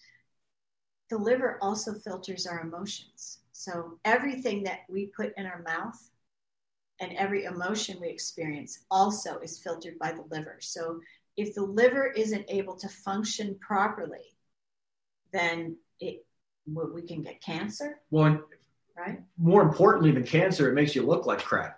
The liver also filters our emotions. So everything that we put in our mouth and every emotion we experience also is filtered by the liver. So if the liver isn't able to function properly, then it we can get cancer. Well, right? More importantly than cancer, it makes you look like crap.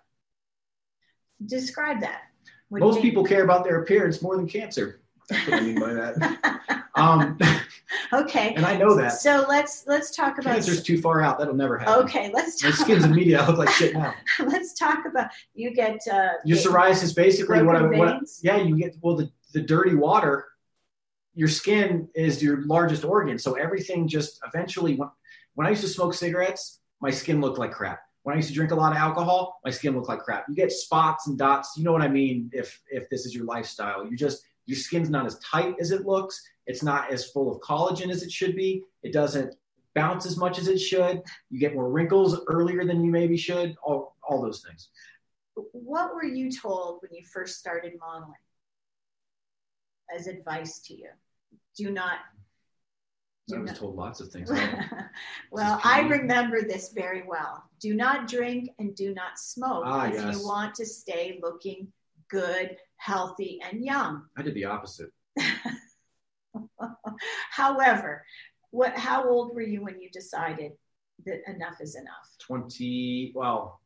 Describe that. What Most people care about their appearance more than cancer. That's what I mean by that. um, okay. And I know that. So let's let's talk about cancer's too far out. That'll never happen. Okay, let's talk. My skin's immediate. I look like shit now. Let's talk about you get uh, your psoriasis. Basically, what I what I, veins? yeah, you get well the the dirty water. Your skin is your largest organ, so everything just eventually. When, when I used to smoke cigarettes, my skin looked like crap. When I used to drink a lot of alcohol, my skin looked like crap. You get spots and dots. You know what I mean? If if this is your lifestyle, you just your skin's not as tight as it looks. It's not as full of collagen as it should be. It doesn't bounce as much as it should. You get more wrinkles earlier than you maybe should. All all those things. What were you told when you first started modeling as advice to you? Do not. I was told lots of things. Well, I remember this very well. Do not drink and do not smoke ah, if yes. you want to stay looking good, healthy, and young. I did the opposite. However, what? How old were you when you decided that enough is enough? twenty, well,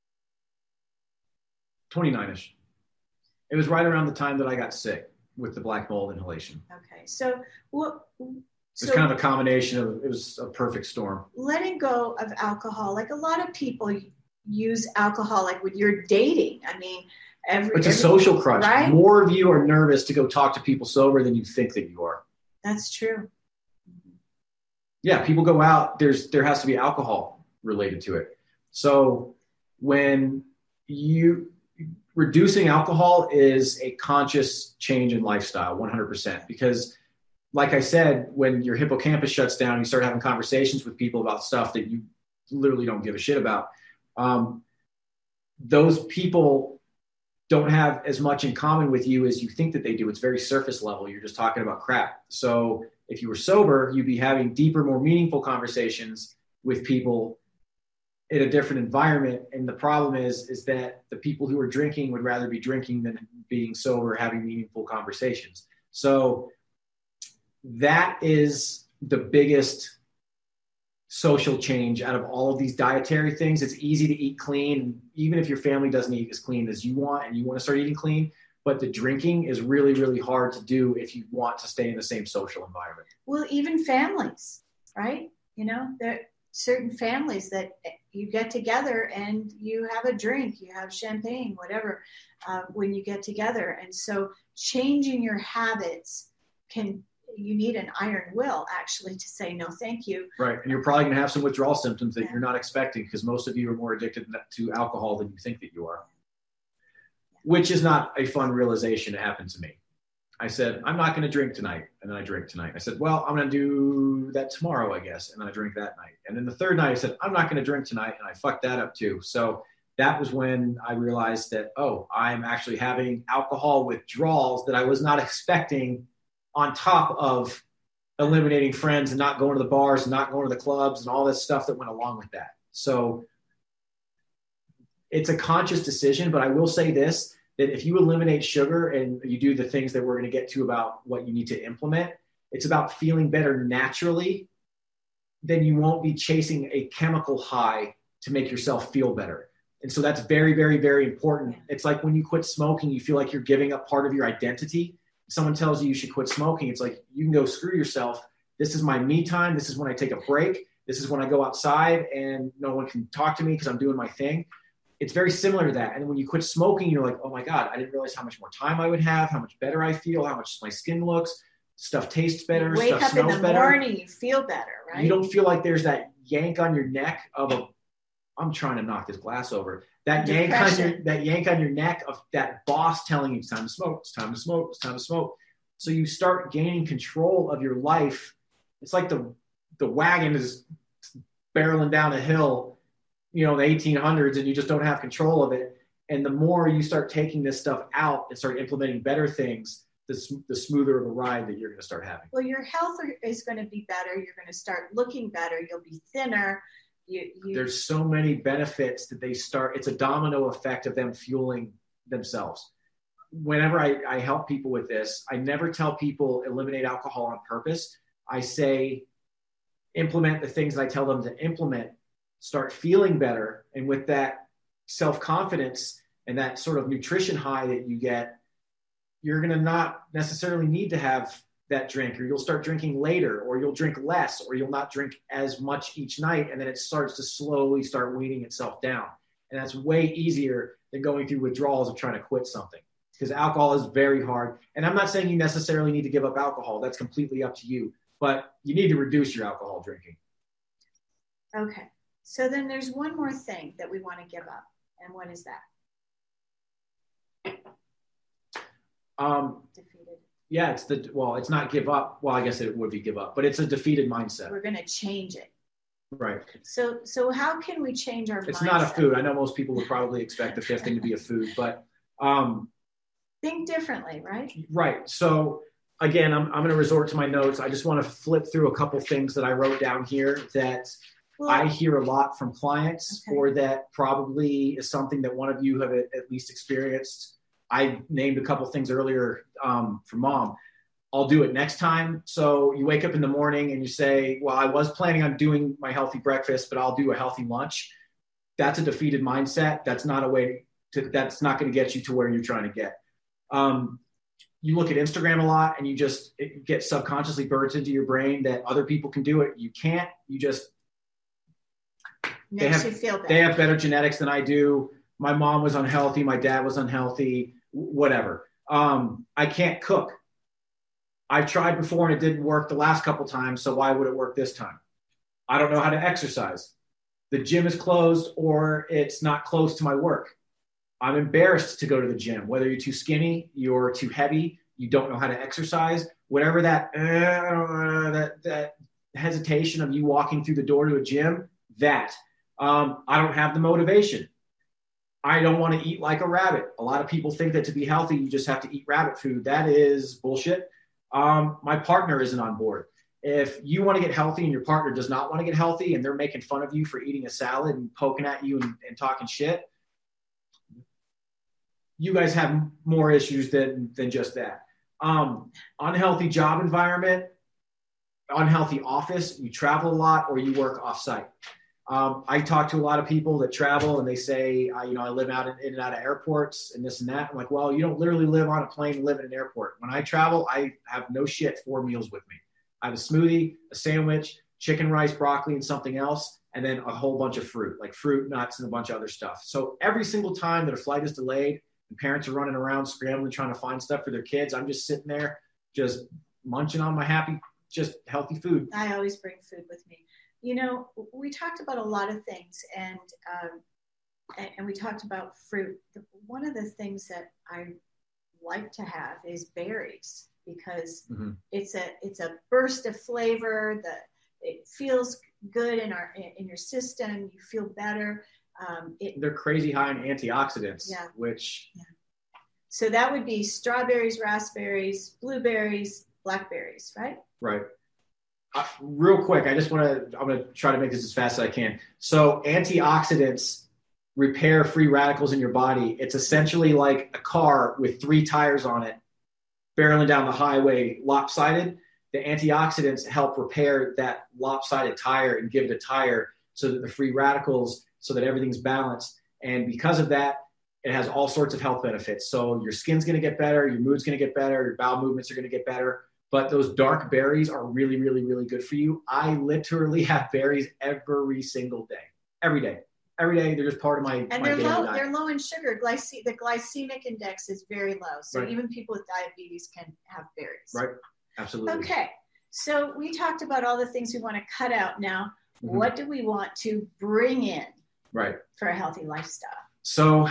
twenty-nine-ish. It was right around the time that I got sick with the black mold inhalation. Okay, so what? It was so, kind of a combination of, it was a perfect storm. Letting go of alcohol, like a lot of people use alcohol, like when you're dating. I mean, every it's a every, social crutch. Right? More of you are nervous to go talk to people sober than you think that you are. That's true. Yeah, people go out. There's there has to be alcohol related to it. So when you reducing alcohol is a conscious change in lifestyle, one hundred percent, because. Like I said, when your hippocampus shuts down, you start having conversations with people about stuff that you literally don't give a shit about. Um, those people don't have as much in common with you as you think that they do. It's very surface level. You're just talking about crap. So if you were sober, you'd be having deeper, more meaningful conversations with people in a different environment. And the problem is, is that the people who are drinking would rather be drinking than being sober, having meaningful conversations. So that is the biggest social change out of all of these dietary things. It's easy to eat clean, even if your family doesn't eat as clean as you want and you want to start eating clean. But the drinking is really, really hard to do if you want to stay in the same social environment. Well, even families, right? You know, there are certain families that you get together and you have a drink, you have champagne, whatever, uh, when you get together. And so changing your habits can, you need an iron will actually to say, no, thank you. Right. And you're probably going to have some withdrawal symptoms that Yeah. you're not expecting, because most of you are more addicted to alcohol than you think that you are, which is not a fun realization to happen to me. I said, I'm not going to drink tonight. And then I drink tonight. I said, well, I'm going to do that tomorrow, I guess. And then I drink that night. And then the third night I said, I'm not going to drink tonight. And I fucked that up too. So that was when I realized that, oh, I'm actually having alcohol withdrawals that I was not expecting, on top of eliminating friends and not going to the bars and not going to the clubs and all this stuff that went along with that. So it's a conscious decision, but I will say this, that if you eliminate sugar and you do the things that we're going to get to about what you need to implement, it's about feeling better naturally. Then you won't be chasing a chemical high to make yourself feel better. And so that's very, very, very important. It's like when you quit smoking, you feel like you're giving up part of your identity. Someone tells you you should quit smoking. It's like, you can go screw yourself. This is my me time. This is when I take a break. This is when I go outside and no one can talk to me because I'm doing my thing. It's very similar to that. And when you quit smoking, you're like, oh my God, I didn't realize how much more time I would have, how much better I feel, how much my skin looks, stuff tastes better, You wake stuff up in smells the better. morning, you feel better, right? You don't feel like there's that yank on your neck of a, I'm trying to knock this glass over. That yank on your, that yank on your neck of that boss telling you it's time to smoke, it's time to smoke, it's time to smoke. So you start gaining control of your life. It's like the, the wagon is barreling down a hill, you know, in the eighteen hundreds, and you just don't have control of it. And the more you start taking this stuff out and start implementing better things, the, the smoother of a ride that you're going to start having. Well, your health is going to be better. You're going to start looking better. You'll be thinner. You, you, There's so many benefits that they start. It's a domino effect of them fueling themselves. Whenever I, I help people with this, I never tell people eliminate alcohol on purpose. I say implement the things I tell them to implement, start feeling better. And with that self-confidence and that sort of nutrition high that you get, you're going to not necessarily need to have that drink, or you'll start drinking later, or you'll drink less, or you'll not drink as much each night. And then it starts to slowly start weaning itself down. And that's way easier than going through withdrawals of trying to quit something, because alcohol is very hard. And I'm not saying you necessarily need to give up alcohol. That's completely up to you, but you need to reduce your alcohol drinking. Okay. So then there's one more thing that we want to give up. And what is that? Um, Defeated. Yeah, it's the, well, it's not give up. Well, I guess it would be give up, but it's a defeated mindset. We're going to change it. Right. So, so how can we change our It's mindset? not a food. I know most people would probably expect the fifth thing to be a food, but um, think differently, right? right. So again, I'm, I'm going to resort to my notes. I just want to flip through a couple things that I wrote down here that Well, I hear a lot from clients, Okay. or that probably is something that one of you have at least experienced. I named a couple things earlier um, for mom. I'll do it next time. So you wake up in the morning and you say, well, I was planning on doing my healthy breakfast, but I'll do a healthy lunch. That's a defeated mindset. That's not a way to, that's not going to get you to where you're trying to get. Um, you look at Instagram a lot and you just it get subconsciously burnt into your brain that other people can do it. You can't. You just, they makes have, you feel better. they have better genetics than I do. My mom was unhealthy. My dad was unhealthy, whatever. Um, I can't cook. I've tried before and it didn't work the last couple times. So why would it work this time? I don't know how to exercise. The gym is closed or it's not close to my work. I'm embarrassed to go to the gym, whether you're too skinny, you're too heavy, you don't know how to exercise, whatever that, uh, that, that hesitation of you walking through the door to a gym, that, um, I don't have the motivation. I don't want to eat like a rabbit. A lot of people think that to be healthy, you just have to eat rabbit food. That is bullshit. Um, my partner isn't on board. If you want to get healthy and your partner does not want to get healthy and they're making fun of you for eating a salad and poking at you and, and talking shit, you guys have more issues than, than just that. Um, unhealthy job environment, unhealthy office, you travel a lot or you work off-site. Um, I talk to a lot of people that travel and they say, uh, you know, I live out in, in and out of airports and this and that. I'm like, well, you don't literally live on a plane and live in an airport. When I travel, I have no shit four meals with me. I have a smoothie, a sandwich, chicken, rice, broccoli, and something else. and then a whole bunch of fruit, like fruit, nuts, and a bunch of other stuff. So every single time that a flight is delayed and parents are running around scrambling, trying to find stuff for their kids, I'm just sitting there, just munching on my happy, just healthy food. I always bring food with me. You know, we talked about a lot of things, and um, and, and we talked about fruit. One of the things that I like to have is berries, because mm-hmm. it's a it's a burst of flavor. The it feels good in our in your system. You feel better. Um, it, They're crazy high in antioxidants, yeah. which yeah. So that would be strawberries, raspberries, blueberries, blackberries, right? Right. Uh, real quick, I just want to, I'm going to try to make this as fast as I can. So antioxidants repair free radicals in your body. It's essentially like a car with three tires on it, barreling down the highway, lopsided. The antioxidants help repair that lopsided tire and give it a tire so that the free radicals, so that everything's balanced. And because of that, it has all sorts of health benefits. So your skin's going to get better, your mood's going to get better, your bowel movements are going to get better. But those dark berries are really, really, really good for you. I literally have berries every single day, every day, every day. They're just part of my, and my they're daily low. diet. They're low in sugar. Glyce- the glycemic index is very low, so right. even people with diabetes can have berries. Right. Absolutely. Okay. So we talked about all the things we want to cut out. Now, mm-hmm. what do we want to bring in? Right. For a healthy lifestyle. So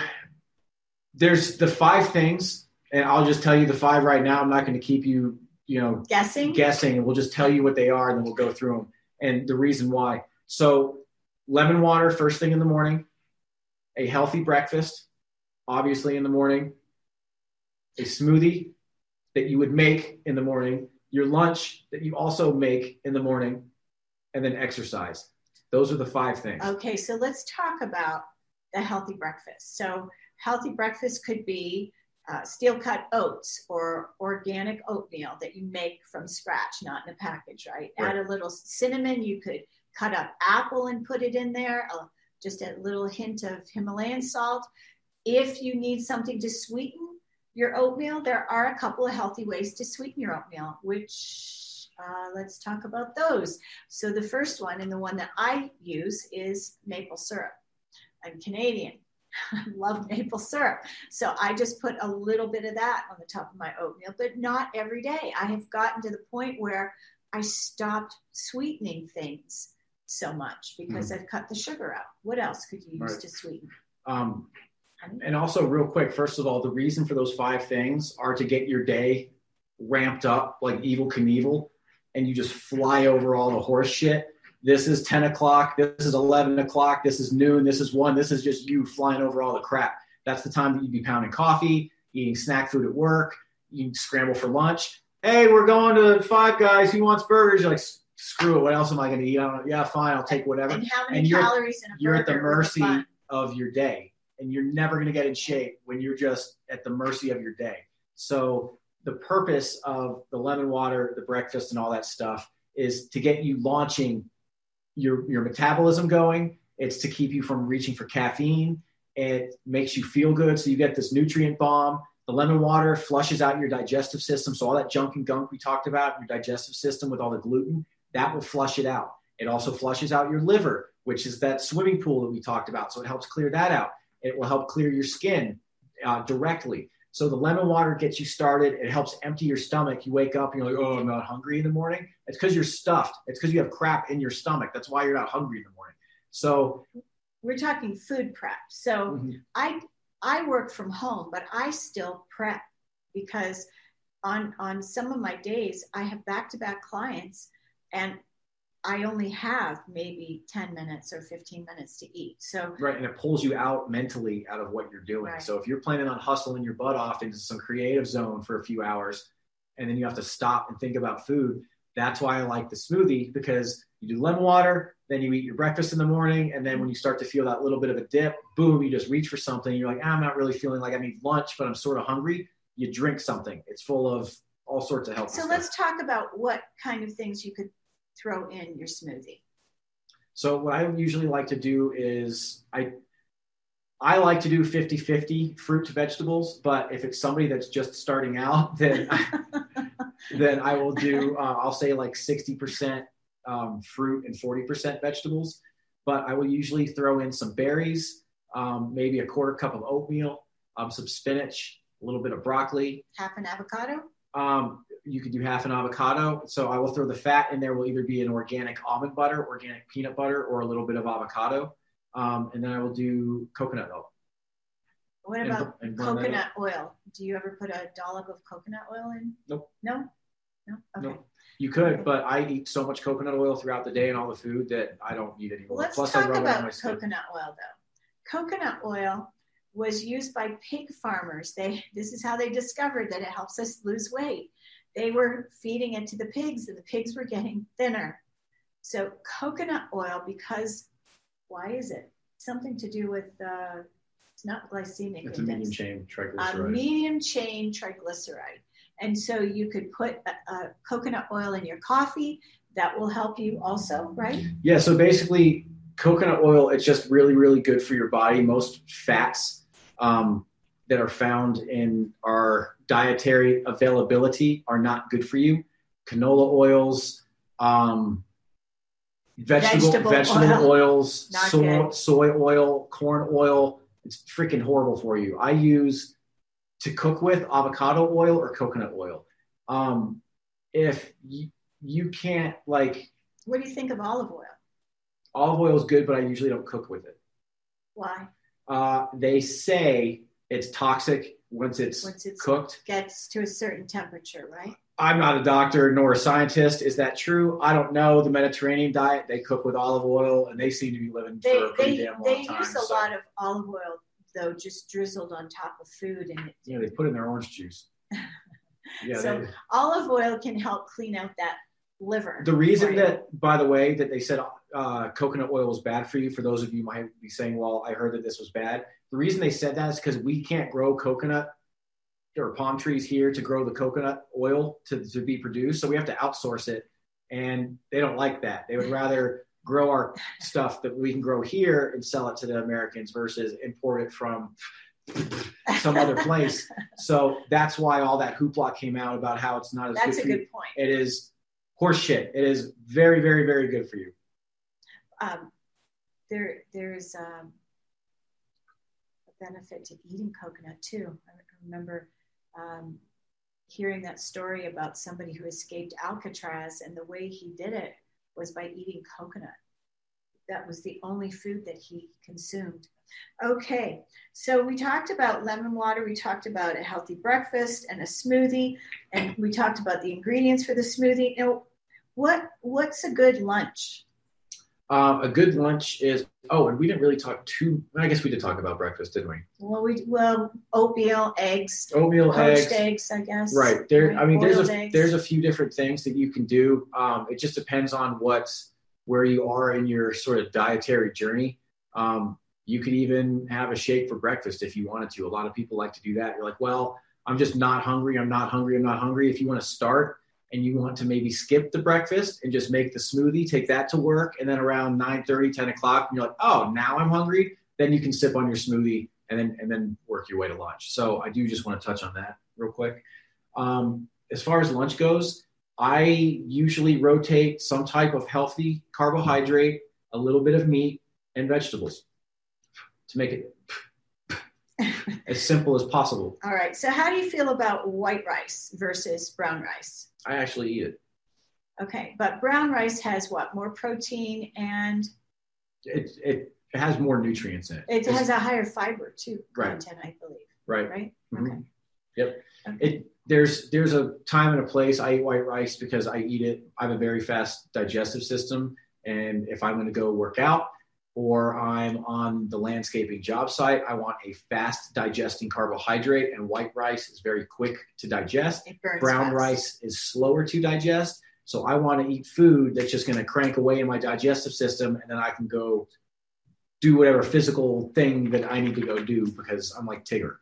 there's the five things, and I'll just tell you the five right now. I'm not going to keep you. you know, guessing, guessing, and we'll just tell you what they are, and then we'll go through them and the reason why. So lemon water, first thing in the morning, a healthy breakfast, obviously in the morning, a smoothie that you would make in the morning, your lunch that you also make in the morning, and then exercise. Those are the five things. Okay. So let's talk about the healthy breakfast. So healthy breakfast could be Uh, steel cut oats or organic oatmeal that you make from scratch, not in a package, right? right? Add a little cinnamon. You could cut up apple and put it in there. Uh, just a little hint of Himalayan salt. If you need something to sweeten your oatmeal, there are a couple of healthy ways to sweeten your oatmeal, which uh, let's talk about those. So the first one, and the one that I use, is maple syrup. I'm Canadian. I love maple syrup. So I just put a little bit of that on the top of my oatmeal, but not every day. I have gotten to the point where I stopped sweetening things so much because mm-hmm. I've cut the sugar out. What else could you use right. to sweeten? Um, and also real quick, first of all, the reason for those five things are to get your day ramped up like Evel Knievel, and you just fly over all the horse shit. This is ten o'clock. This is eleven o'clock. This is noon. This is one. This is just you flying over all the crap. That's the time that you'd be pounding coffee, eating snack food at work. You scramble for lunch. Hey, we're going to Five Guys. Who wants burgers? You're like, screw it. What else am I going to eat? I don't know. Yeah, fine. I'll take whatever. And how many and you're, calories in a You're burger at the mercy of your day. And you're never going to get in shape when you're just at the mercy of your day. So the purpose of the lemon water, the breakfast, and all that stuff is to get you launching your your metabolism going. It's to keep you from reaching for caffeine. It makes you feel good, so you get this nutrient bomb. The lemon water flushes out your digestive system, so all that junk and gunk we talked about, your digestive system with all the gluten, that will flush it out. It also flushes out your liver, which is that swimming pool that we talked about, so it helps clear that out. It will help clear your skin uh, directly. So the lemon water gets you started. It helps empty your stomach. You wake up and you're like, oh, I'm not hungry in the morning. It's because you're stuffed. It's because you have crap in your stomach. That's why you're not hungry in the morning. So we're talking food prep. So mm-hmm. I I work from home, but I still prep because on on some of my days I have back-to-back clients and I only have maybe ten minutes or fifteen minutes to eat. So right, and it pulls you out mentally out of what you're doing. Right. So if you're planning on hustling your butt off into some creative zone for a few hours, and then you have to stop and think about food, that's why I like the smoothie, because you do lemon water, then you eat your breakfast in the morning, and then when you start to feel that little bit of a dip, boom, you just reach for something. You're like, ah, I'm not really feeling like I need lunch, but I'm sort of hungry. You drink something. It's full of all sorts of healthy So stuff. Let's talk about what kind of things you could throw in your smoothie. So what I usually like to do is I I like to do fifty-fifty fruit to vegetables, but if it's somebody that's just starting out, then I, then I will do uh, I'll say like sixty percent um, fruit and forty percent vegetables. but I will usually throw in some berries, um, maybe a quarter cup of oatmeal, um, some spinach, a little bit of broccoli. Half an avocado? Um, you could do half an avocado. So I will throw the fat in there. Will either be an organic almond butter, organic peanut butter, or a little bit of avocado. Um, and then I will do coconut milk. What about and, and coconut oil? Do you ever put a dollop of coconut oil in? Nope. No? No? Okay. Nope. You could, okay. But I eat so much coconut oil throughout the day and all the food that I don't need anymore. Let's Plus, talk I rub about it on my skin. coconut oil, though. Coconut oil was used by pig farmers. They This is how they discovered that it helps us lose weight. They were feeding it to the pigs, and the pigs were getting thinner. So coconut oil, because, why is it? Something to do with, uh, it's not glycemic index. It's a medium chain triglyceride. A medium chain triglyceride. And so you could put a, a coconut oil in your coffee. That will help you also, right? Yeah, so basically coconut oil, it's just really, really good for your body. Most fats um, that are found in our dietary availability are not good for you. Canola oils, um, vegetable vegetable, vegetable oil, oils, soy, soy oil, corn oil. It's freaking horrible for you. I use to cook with avocado oil or coconut oil. Um, if you, you can't like, what do you think of olive oil? Olive oil is good, but I usually don't cook with it. Why? Uh, they say it's toxic once it's, once it's cooked. Gets to a certain temperature, right? I'm not a doctor nor a scientist. Is that true? I don't know. The Mediterranean diet, they cook with olive oil, and they seem to be living they, for a pretty they, damn long they time. They use a so. lot of olive oil, though, just drizzled on top of food. And it, yeah, they put in their orange juice. Yeah. So they, olive oil can help clean out that liver. The reason that, by the way, that they said uh, coconut oil is bad for you, for those of you might be saying, well, I heard that this was bad. The reason they said that is because we can't grow coconut or palm trees here to grow the coconut oil to, to be produced. So we have to outsource it. And they don't like that. They would rather grow our stuff that we can grow here and sell it to the Americans versus import it from some other place. So that's why all that hoopla came out about how it's not as that's good for you. That's a good point. It is horse shit. It is very, very, very good for you. Um, there, there's um, a benefit to eating coconut too. I remember um, hearing that story about somebody who escaped Alcatraz, and the way he did it was by eating coconut. That was the only food that he consumed. Okay, so we talked about lemon water, we talked about a healthy breakfast and a smoothie, and we talked about the ingredients for the smoothie. Now, what what's a good lunch? Um, a good lunch is, oh, and we didn't really talk too, I guess we did talk about breakfast, didn't we? Well, we well, oatmeal, eggs. Oatmeal, poached eggs. eggs, I guess. Right. There. Right. I mean, Boiled there's a, eggs. there's a few different things that you can do. Um, it just depends on what, where you are in your sort of dietary journey. Um, you could even have a shake for breakfast if you wanted to. A lot of people like to do that. You're like, well, I'm just not hungry. I'm not hungry. I'm not hungry. If you want to start and you want to maybe skip the breakfast and just make the smoothie, take that to work. And then around nine thirty, ten o'clock, and you're like, oh, now I'm hungry. Then you can sip on your smoothie and then, and then work your way to lunch. So I do just want to touch on that real quick. Um, as far as lunch goes, I usually rotate some type of healthy carbohydrate, a little bit of meat, and vegetables to make it as simple as possible. All right. So how do you feel about white rice versus brown rice? I actually eat it. Okay. But brown rice has what? More protein and? It it, it has more nutrients in it. It it's, has a higher fiber too, right. content, I believe. Right. Right? Mm-hmm. Okay. Yep. Okay. It there's there's a time and a place. I eat white rice because I eat it. I have a very fast digestive system. And if I'm going to go work out, or I'm on the landscaping job site, I want a fast digesting carbohydrate, and white rice is very quick to digest. It burns Brown fast. rice is slower to digest. So I want to eat food that's just going to crank away in my digestive system, and then I can go do whatever physical thing that I need to go do because I'm like Tigger.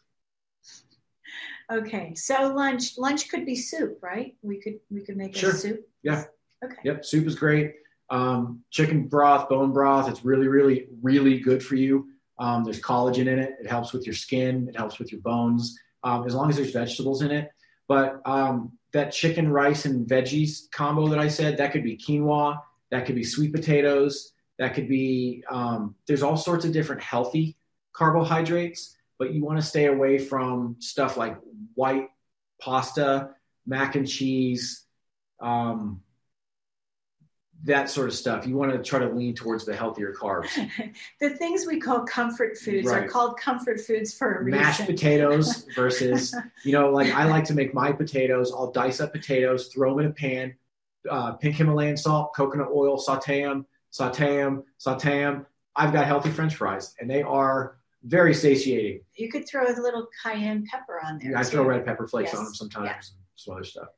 Okay. So lunch, lunch could be soup, right? We could, we could make Sure. a soup. Yeah. Okay. Yep. Soup is great. Um, chicken broth, bone broth, it's really, really, really good for you. Um, there's collagen in it. It helps with your skin. It helps with your bones, um, as long as there's vegetables in it. But um, that chicken, rice, and veggies combo that I said, that could be quinoa. That could be sweet potatoes. That could be, um, there's all sorts of different healthy carbohydrates, but you want to stay away from stuff like white pasta, mac and cheese, um, that sort of stuff. You want to try to lean towards the healthier carbs. The things we call comfort foods Right. are called comfort foods for a reason. Mashed potatoes versus, you know, like I like to make my potatoes. I'll dice up potatoes, throw them in a pan, uh, pink Himalayan salt, coconut oil, saute them, saute them, saute them. I've got healthy French fries, and they are very satiating. You could throw a little cayenne pepper on there. I too. throw red pepper flakes Yes. on them sometimes, Yeah. and some other stuff.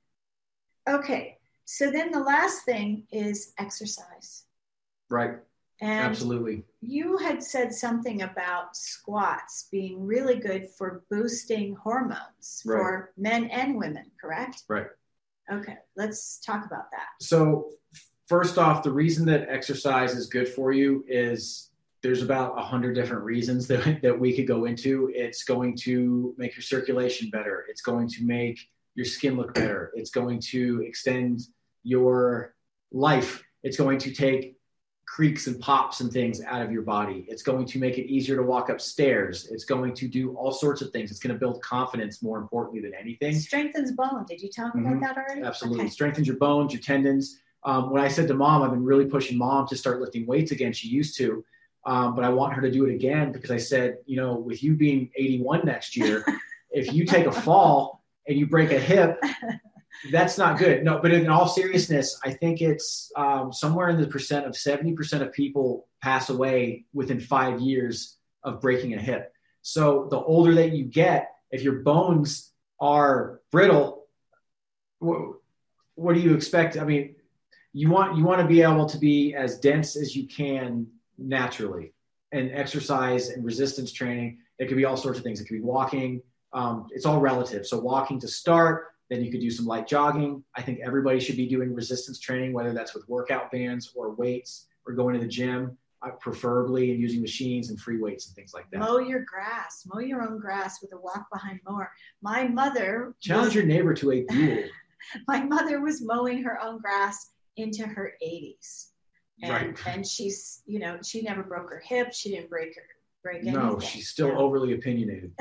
Okay. So then the last thing is exercise. Right. And Absolutely. you had said something about squats being really good for boosting hormones Right. for men and women, correct? Right. Okay, let's talk about that. So first off, the reason that exercise is good for you is there's about a hundred different reasons that, that we could go into. It's going to make your circulation better. It's going to make your skin look better. It's going to extend your life. It's going to take creaks and pops and things out of your body. It's going to make it easier to walk upstairs. It's going to do all sorts of things. It's going to build confidence more importantly than anything. Strengthens bone. Did you talk Mhm. about that already? Absolutely. Okay. Strengthens your bones, your tendons. Um, when I said to mom, I've been really pushing mom to start lifting weights again. She used to, um, but I want her to do it again because I said, you know, with you being eighty-one next year, if you take a fall and you break a hip, that's not good. No, but in all seriousness, I think it's um, somewhere in the percent of seventy percent of people pass away within five years of breaking a hip. So the older that you get, if your bones are brittle, what, what do you expect? I mean, you want you want to be able to be as dense as you can naturally, and exercise and resistance training. It could be all sorts of things. It could be walking. Um, it's all relative. So walking to start. Then you could do some light jogging. I think everybody should be doing resistance training, whether that's with workout bands or weights or going to the gym, uh, preferably, and using machines and free weights and things like that. Mow your grass. Mow your own grass with a walk behind mower. My mother Challenge was, your neighbor to a duel. my mother was mowing her own grass into her eighties. And, Right. and she's, you know, she never broke her hip. She didn't break her break anything. No, she's still Yeah. overly opinionated.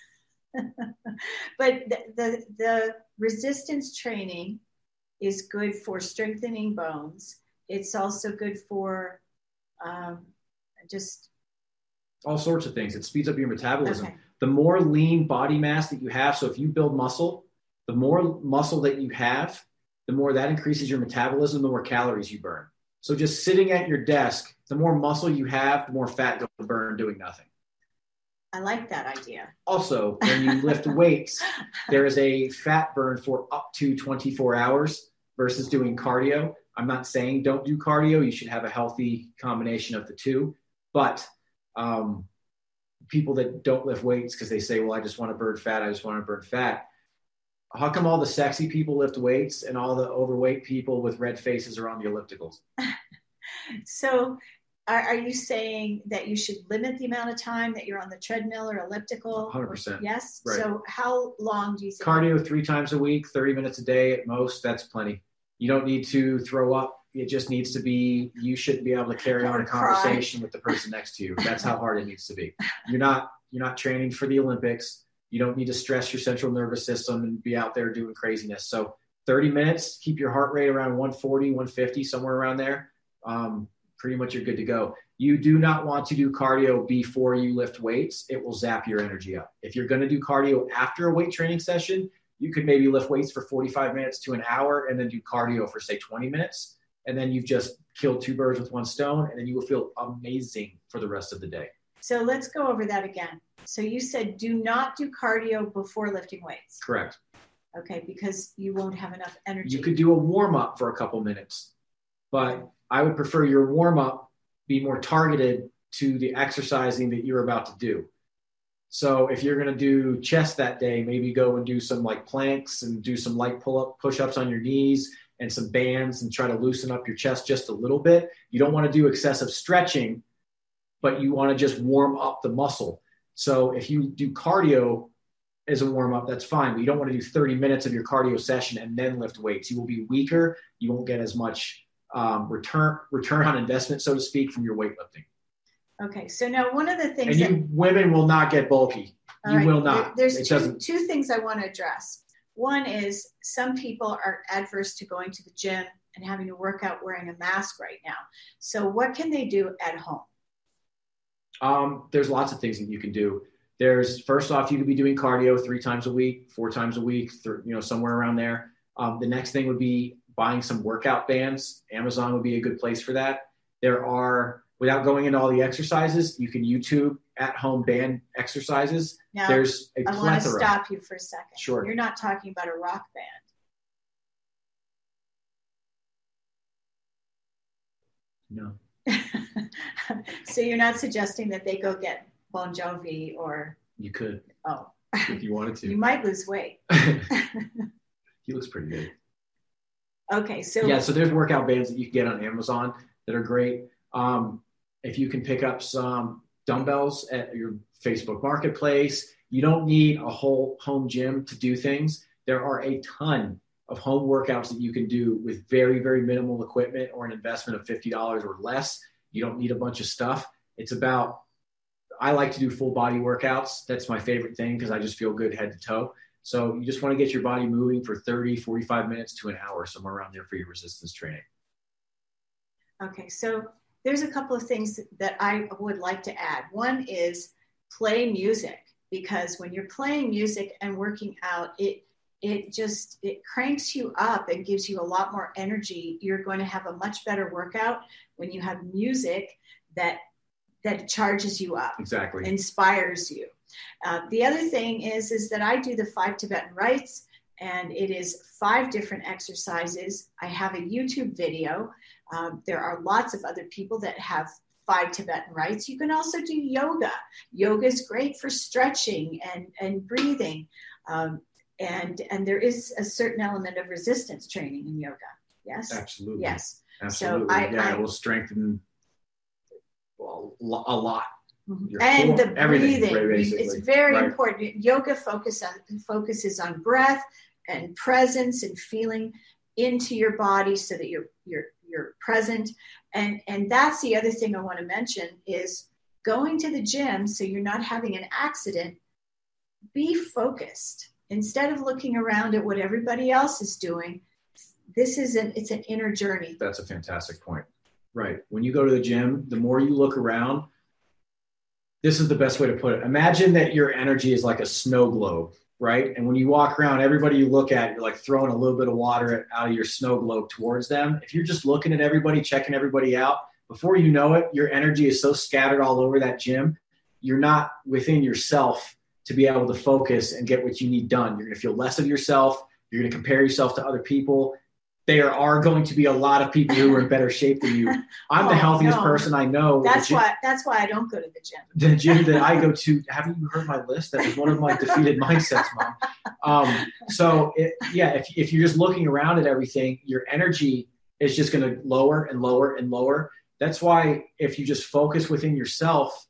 But the, the the resistance training is good for strengthening bones. It's also good for um, just All sorts of things. It speeds up your metabolism. okay. The more lean body mass that you have, so if you build muscle, the more muscle that you have, the more that increases your metabolism, the more calories you burn. So just sitting at your desk, the more muscle you have, the more fat you'll burn doing nothing. I like that idea. Also, when you lift weights, there is a fat burn for up to twenty-four hours versus doing cardio. I'm not saying don't do cardio. You should have a healthy combination of the two. But um, people that don't lift weights because they say, well, I just want to burn fat. I just want to burn fat. How come all the sexy people lift weights and all the overweight people with red faces are on the ellipticals? So are, are you saying that you should limit the amount of time that you're on the treadmill or elliptical? one hundred percent. Yes. Right. So how long do you think? Cardio three times a week, thirty minutes a day at most. That's plenty. You don't need to throw up. It just needs to be, you should be able to carry on Or a cry. conversation with the person next to you. That's how hard it needs to be. You're not, you're not training for the Olympics. You don't need to stress your central nervous system and be out there doing craziness. So thirty minutes, keep your heart rate around one forty, one fifty, somewhere around there. Um, pretty much you're good to go. You do not want to do cardio before you lift weights. It will zap your energy up. If you're going to do cardio after a weight training session, you could maybe lift weights for forty-five minutes to an hour and then do cardio for say twenty minutes. And then you've just killed two birds with one stone, and then you will feel amazing for the rest of the day. So let's go over that again. So you said do not do cardio before lifting weights. Correct. Okay, because you won't have enough energy. You could do a warm up for a couple minutes, but I would prefer your warm up be more targeted to the exercising that you're about to do. So if you're going to do chest that day, maybe go and do some like planks and do some light pull up, push ups on your knees and some bands and try to loosen up your chest just a little bit. You don't want to do excessive stretching, but you want to just warm up the muscle. So if you do cardio as a warm up, that's fine. But you don't want to do thirty minutes of your cardio session and then lift weights. You will be weaker. You won't get as much um, return return on investment, so to speak, from your weightlifting. Okay, so now one of the things and that you women will not get bulky. You right, will not. There, there's it two, doesn't. two things I want to address. One is some people are adverse to going to the gym and having to work out wearing a mask right now. So what can they do at home? Um, there's lots of things that you can do. There's, first off, you could be doing cardio three times a week, four times a week, th- you know, somewhere around there. Um, the next thing would be buying some workout bands. Amazon would be a good place for that. There are, without going into all the exercises, you can YouTube at-home band exercises. Now, There's a I plethora. want to stop you for a second. Sure. You're not talking about a rock band. No. So you're not suggesting that they go get Bon Jovi or... You could. Oh. If you wanted to. You might lose weight. He looks pretty good. Okay, so... Yeah, so there's workout bands that you can get on Amazon that are great. Um, if you can pick up some dumbbells at your Facebook Marketplace, you don't need a whole home gym to do things. There are a ton of home workouts that you can do with very, very minimal equipment or an investment of fifty dollars or less. You don't need a bunch of stuff. It's about, I like to do full body workouts. That's my favorite thing because I just feel good head to toe. So you just want to get your body moving for thirty, forty-five minutes to an hour, somewhere around there for your resistance training. Okay, so there's a couple of things that I would like to add. One is play music, because when you're playing music and working out, it it just, it cranks you up and gives you a lot more energy. You're going to have a much better workout when you have music that that charges you up. Exactly. Inspires you. Uh, the other thing is, is that I do the five Tibetan rites, and it is five different exercises. I have a YouTube video. Um, there are lots of other people that have five Tibetan rites. You can also do yoga. Yoga is great for stretching and, and breathing. Um, and, and there is a certain element of resistance training in yoga. Yes? Absolutely. Yes. Absolutely. So I, yeah, I, it will strengthen a lot. Your and core, the everything, breathing, basically. It's very right. important. Yoga focus on, focuses on breath and presence and feeling into your body so that you're you're you're present. And and that's the other thing I want to mention is going to the gym so you're not having an accident. Be focused instead of looking around at what everybody else is doing. This is an it's an inner journey. That's a fantastic point. Right. When you go to the gym, the more you look around, this is the best way to put it. Imagine that your energy is like a snow globe, right? And when you walk around, everybody you look at, you're like throwing a little bit of water out of your snow globe towards them. If you're just looking at everybody, checking everybody out, before you know it, your energy is so scattered all over that gym, you're not within yourself to be able to focus and get what you need done. You're going to feel less of yourself. You're going to compare yourself to other people. There are going to be a lot of people who are in better shape than you. I'm oh, the healthiest no. person I know. That's why that's why I don't go to the gym. The gym that I go to, haven't you heard my list? That was one of my defeated mindsets, Mom. Um, so, it, yeah, if, if you're just looking around at everything, your energy is just going to lower and lower and lower. That's why if you just focus within yourself,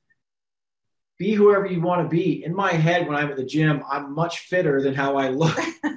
be whoever you want to be. In my head, when I'm at the gym, I'm much fitter than how I look.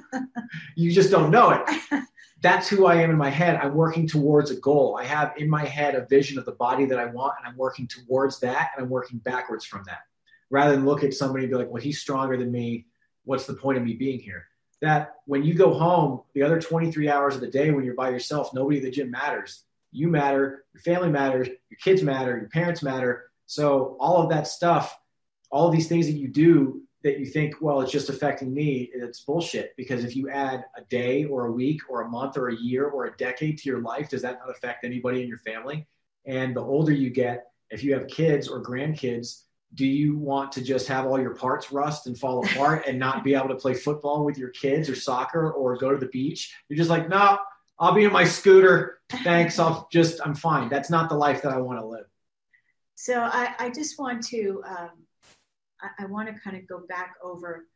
You just don't know it. That's who I am in my head. I'm working towards a goal. I have in my head a vision of the body that I want, and I'm working towards that, and I'm working backwards from that. Rather than look at somebody and be like, well, he's stronger than me. What's the point of me being here? That when you go home, the other twenty-three hours of the day when you're by yourself, nobody at the gym matters. You matter. Your family matters. Your kids matter. Your parents matter. So all of that stuff, all of these things that you do that you think, well, it's just affecting me, it's bullshit. Because if you add a day or a week or a month or a year or a decade to your life, does that not affect anybody in your family? And the older you get, if you have kids or grandkids, do you want to just have all your parts rust and fall apart and not be able to play football with your kids or soccer or go to the beach? You're just like, no, I'll be in my scooter. Thanks. I'll just, I'm fine. That's not the life that I want to live. So I, I just want to, um, I, I want to kind of go back over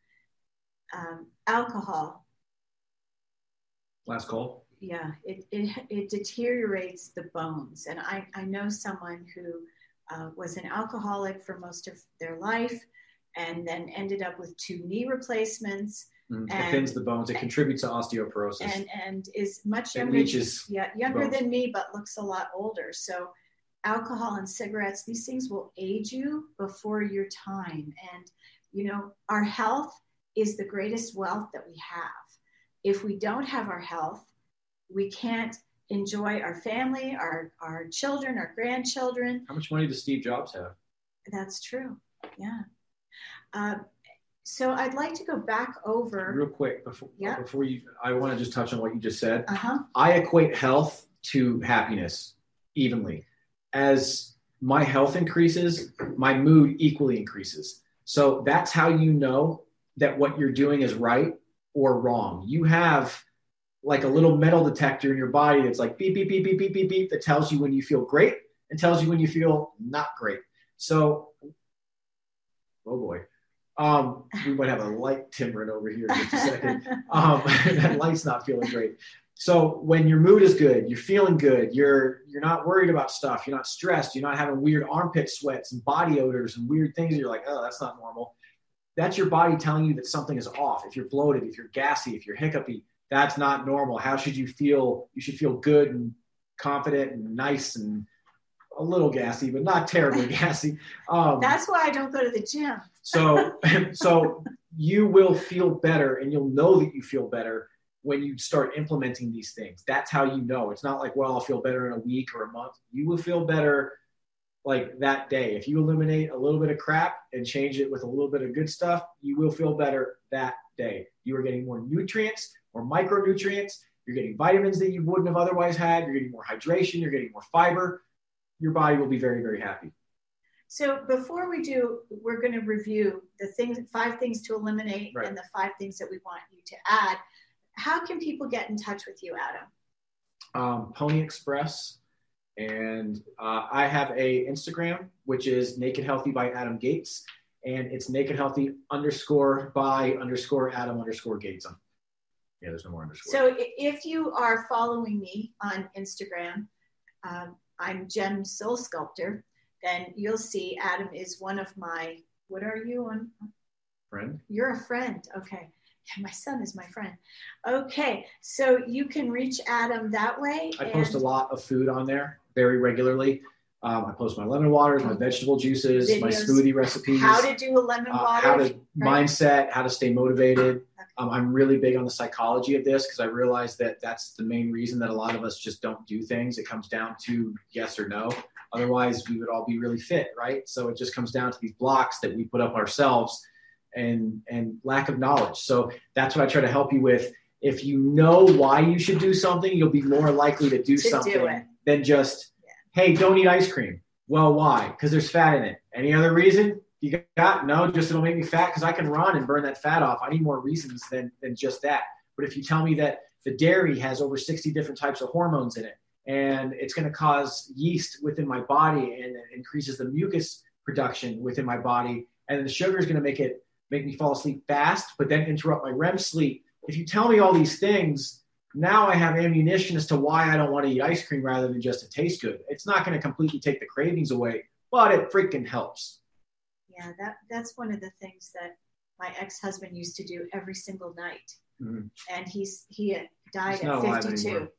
um, alcohol. Last call. Yeah, it, it it deteriorates the bones. And I, I know someone who uh, was an alcoholic for most of their life and then ended up with two knee replacements, Mm, it and, thins the bones. It contributes to osteoporosis. and and is much It younger. leaches Yeah, younger bones. than me, but looks a lot older. So, alcohol and cigarettes, these things will age you before your time. And you know, our health is the greatest wealth that we have. If we don't have our health, we can't enjoy our family, our our children, our grandchildren. How much money does Steve Jobs have? That's true. Yeah. Uh, so I'd like to go back over. Real quick, before, Yeah. before you, I want to just touch on what you just said. Uh-huh. I equate health to happiness evenly. As my health increases, my mood equally increases. So that's how you know that what you're doing is right or wrong. You have like a little metal detector in your body that's like beep, beep, beep, beep, beep, beep, beep, that tells you when you feel great and tells you when you feel not great. So, oh boy. Um, we might have a light timbering over here in just a second. Um, that light's not feeling great. So when your mood is good, you're feeling good, you're you're not worried about stuff, you're not stressed, you're not having weird armpit sweats and body odors and weird things. You're like, oh, that's not normal. That's your body telling you that something is off. If you're bloated, if you're gassy, if you're hiccupy, that's not normal. How should you feel? You should feel good and confident and nice and a little gassy, but not terribly gassy. Um, That's why I don't go to the gym. so, so you will feel better, and you'll know that you feel better when you start implementing these things. That's how you know. It's not like, well, I'll feel better in a week or a month. You will feel better like that day. If you eliminate a little bit of crap and change it with a little bit of good stuff, you will feel better that day. You are getting more nutrients, more micronutrients. You're getting vitamins that you wouldn't have otherwise had. You're getting more hydration. You're getting more fiber. Your body will be very, very happy. So before we do, we're going to review the things, five things to eliminate, Right. and the five things that we want you to add. How can people get in touch with you, Adam? Um, Pony Express. And uh, I have a Instagram, which is Naked Healthy by Adam Gates. And it's Naked Healthy underscore by underscore Adam underscore Gates. Yeah, there's no more underscore. So if you are following me on Instagram, um, I'm Gem Soul Sculptor, then you'll see Adam is one of my, what are you on? Friend. You're a friend. Okay. My son is my friend. Okay. So you can reach Adam that way. I and post a lot of food on there very regularly. Um, I post my lemon waters, my vegetable juices, Videos. my smoothie recipes. How to do a lemon uh, water. how to right? mindset, how to stay motivated. Okay. Um, I'm really big on the psychology of this because I realize that that's the main reason that a lot of us just don't do things. It comes down to yes or no. Otherwise, we would all be really fit, right? So it just comes down to these blocks that we put up ourselves and and lack of knowledge. So that's what I try to help you with. If you know why you should do something, you'll be more likely to do To do something it. than just, Yeah. hey, don't eat ice cream. Well, why? Because there's fat in it. Any other reason? You got no, just it'll make me fat because I can run and burn that fat off. I need more reasons than than just that. But if you tell me that the dairy has over sixty different types of hormones in it, and it's going to cause yeast within my body and it increases the mucus production within my body, and then the sugar is going to make it make me fall asleep fast, but then interrupt my R E M sleep. If you tell me all these things, now I have ammunition as to why I don't want to eat ice cream rather than just to taste good. It's not going to completely take the cravings away, but it freaking helps. Yeah, that that's one of the things that my ex-husband used to do every single night. Mm-hmm. And he's he died He's not at alive fifty-two. anymore.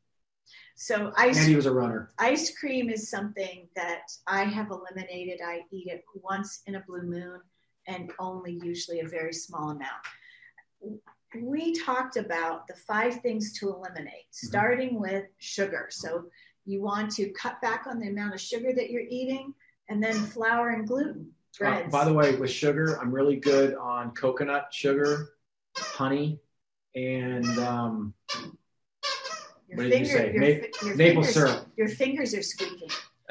So ice And he was a runner. ice cream is something that I have eliminated. I eat it once in a blue moon and only usually a very small amount. We talked about the five things to eliminate, starting with sugar. So you want to cut back on the amount of sugar that you're eating, and then flour and gluten. Uh, Breads. by the way, with sugar, I'm really good on coconut sugar, honey, and um, Your what did you say? your, Ma- fi- your maple fingers, syrup. Your fingers are squeaking.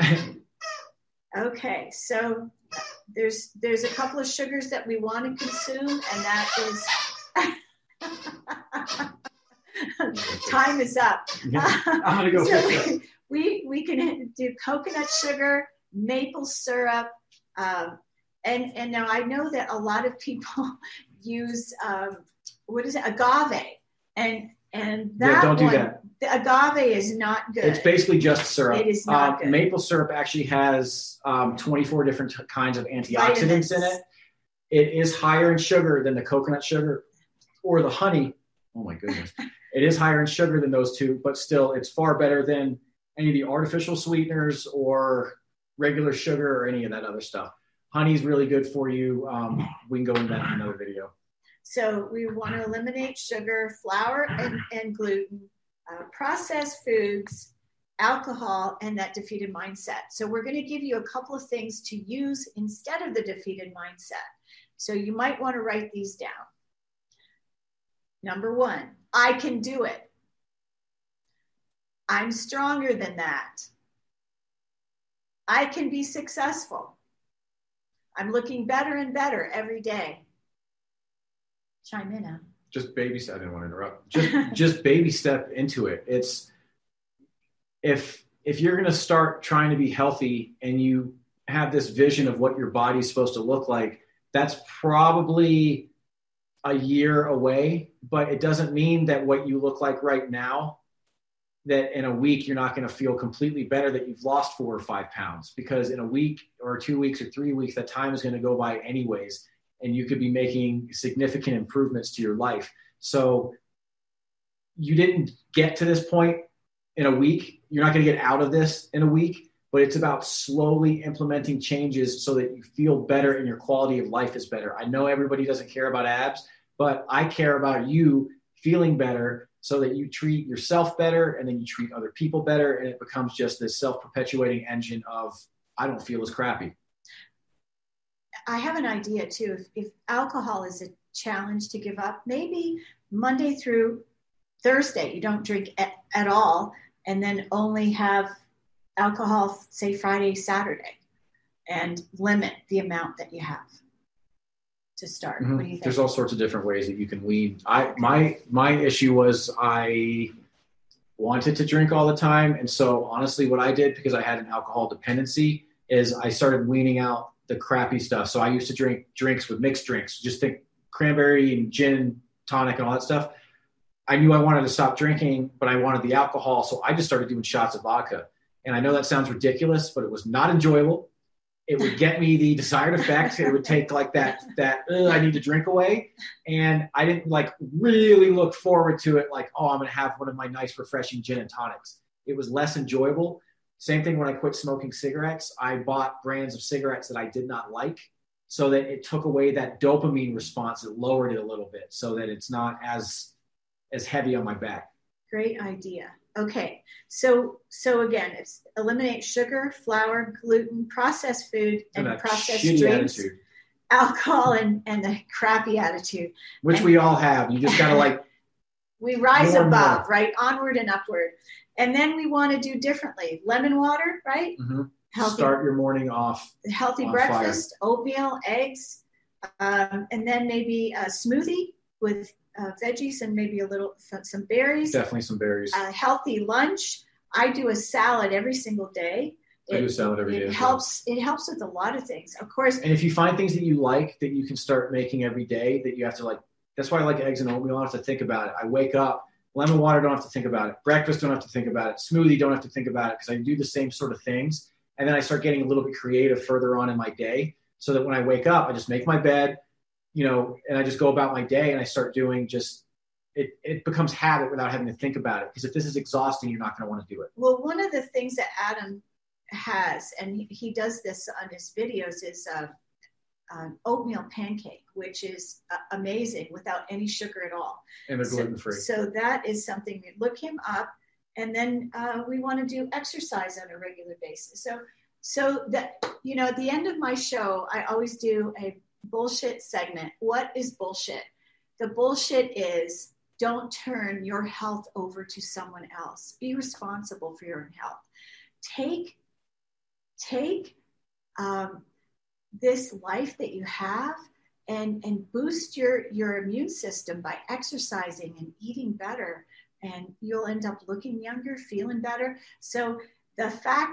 Okay, so there's there's a couple of sugars that we want to consume, and that is time is up. I'm gonna go So fix it. we we can do coconut sugar, maple syrup, um, and and now I know that a lot of people use um, what is it, agave, and and that Yeah, don't do one, that. the agave is not good. It's basically just syrup. It is not Um, good. Maple syrup actually has um, twenty-four different t- kinds of antioxidants Vitamins. in it. It is higher in sugar than the coconut sugar. or the honey. Oh my goodness. It is higher in sugar than those two, but still it's far better than any of the artificial sweeteners or regular sugar or any of that other stuff. Honey is really good for you. Um, we can go into that in another video. So we want to eliminate sugar, flour, and, and gluten, uh, processed foods, alcohol, and that defeated mindset. So we're going to give you a couple of things to use instead of the defeated mindset. So you might want to write these down. Number one, I can do it. I'm stronger than that. I can be successful. I'm looking better and better every day. Chime in, Em. Just baby step. I didn't want to interrupt. Just just baby step into it. It's if if you're going to start trying to be healthy and you have this vision of what your body's supposed to look like, that's probably a year away, but it doesn't mean that what you look like right now, that in a week you're not going to feel completely better that you've lost four or five pounds, because in a week or two weeks or three weeks, that time is going to go by anyways, and you could be making significant improvements to your life. So you didn't get to this point in a week. You're not going to get out of this in a week, but it's about slowly implementing changes so that you feel better and your quality of life is better. I know everybody doesn't care about abs, but I care about you feeling better so that you treat yourself better and then you treat other people better. And it becomes just this self-perpetuating engine of, I don't feel as crappy. I have an idea too. If, if alcohol is a challenge to give up, maybe Monday through Thursday, you don't drink at, at all, and then only have alcohol, say Friday, Saturday, and limit the amount that you have to start. Mm-hmm. What do you think? There's all sorts of different ways that you can wean. I my my issue was I wanted to drink all the time, and so honestly, what I did, because I had an alcohol dependency, is I started weaning out the crappy stuff. So I used to drink drinks with mixed drinks. Just think cranberry and gin, tonic, and all that stuff. I knew I wanted to stop drinking, but I wanted the alcohol, so I just started doing shots of vodka. And I know that sounds ridiculous, but it was not enjoyable. It would get me the desired effect. It would take like that, that I need to drink away. And I didn't like really look forward to it like, oh, I'm going to have one of my nice, refreshing gin and tonics. It was less enjoyable. Same thing when I quit smoking cigarettes. I bought brands of cigarettes that I did not like so that it took away that dopamine response. It lowered it a little bit so that it's not as, as heavy on my back. Great idea. Okay, so so again, it's eliminate sugar, flour, gluten, processed food, and, and processed drinks, attitude. Alcohol, and, and the crappy attitude. Which and we all have. You just got to like... we rise above, right? Onward and upward. And then we want to do differently. Lemon water, right? Mm-hmm. Healthy, Start your morning off Healthy breakfast, fire. Oatmeal, eggs, um, and then maybe a smoothie with... Uh, veggies and maybe a little some berries. Definitely some berries. A healthy lunch. I do a salad every single day. It, I do a salad every it day. It helps. Well. It helps with a lot of things, of course. And if you find things that you like that you can start making every day, that you have to like. That's why I like eggs and oatmeal. I don't have to think about it. I wake up. Lemon water. Don't have to think about it. Breakfast. Don't have to think about it. Smoothie. Don't have to think about it because I do the same sort of things. And then I start getting a little bit creative further on in my day, so that when I wake up, I just make my bed. You know, and I just go about my day and I start doing just, it, it becomes habit without having to think about it. Because if this is exhausting, you're not going to want to do it. Well, one of the things that Adam has, and he, he does this on his videos, is uh, an oatmeal pancake, which is uh, amazing without any sugar at all. And they're so, gluten-free. So that is something, look him up. And then uh, we want to do exercise on a regular basis. So, so that, you know, at the end of my show, I always do a bullshit segment. What is bullshit? The bullshit is don't turn your health over to someone else. Be responsible for your own health. Take, take um, this life that you have and, and boost your, your immune system by exercising and eating better. And you'll end up looking younger, feeling better. So the fact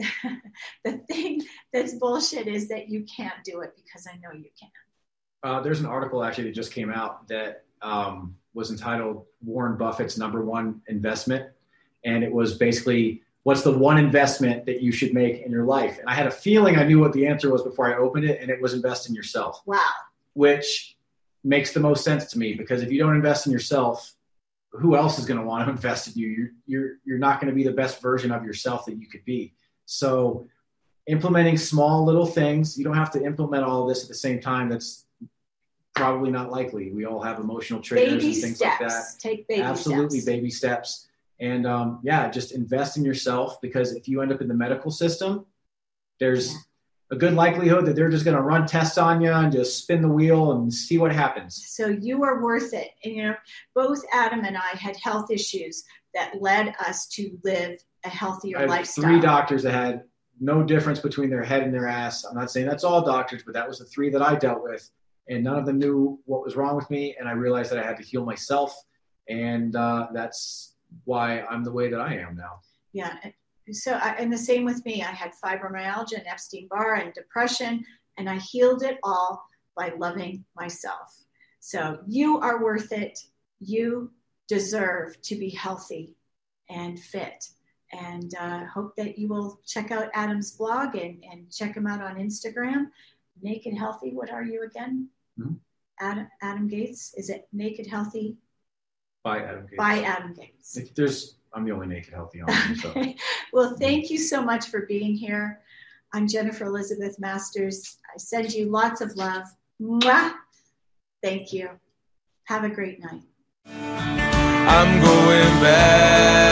the thing that's bullshit is that you can't do it, because I know you can. Uh, there's an article actually that just came out that um, was entitled Warren Buffett's Number One Investment. And it was basically, what's the one investment that you should make in your life? And I had a feeling I knew what the answer was before I opened it, and it was invest in yourself. Wow. Which makes the most sense to me, because if you don't invest in yourself, who else is going to want to invest in you? You're, you're, you're not going to be the best version of yourself that you could be. So implementing small little things, you don't have to implement all of this at the same time. That's probably not likely. We all have emotional triggers baby and things steps. like that. Take baby Absolutely, steps. baby steps. And um, yeah, just invest in yourself, because if you end up in the medical system, there's yeah. a good likelihood that they're just going to run tests on you and just spin the wheel and see what happens. So you are worth it. And, you know, both Adam and I had health issues that led us to live a healthier I have lifestyle. Three doctors that had no difference between their head and their ass. I'm not saying that's all doctors, but that was the three that I dealt with. And none of them knew what was wrong with me. And I realized that I had to heal myself. And uh, that's why I'm the way that I am now. Yeah. So, I, and the same with me. I had fibromyalgia and Epstein-Barr and depression, and I healed it all by loving myself. So you are worth it. You deserve to be healthy and fit. And uh, hope that you will check out Adam's blog and, and check him out on Instagram. Naked Healthy. What are you again? Mm-hmm. Adam, Adam Gates. Is it Naked Healthy? By Adam Gates. By Adam Gates. If there's, I'm the only Naked Healthy on there. So. Well, thank you so much for being here. I'm Jennifer Elizabeth Masters. I send you lots of love. Mwah! Thank you. Have a great night. I'm going back.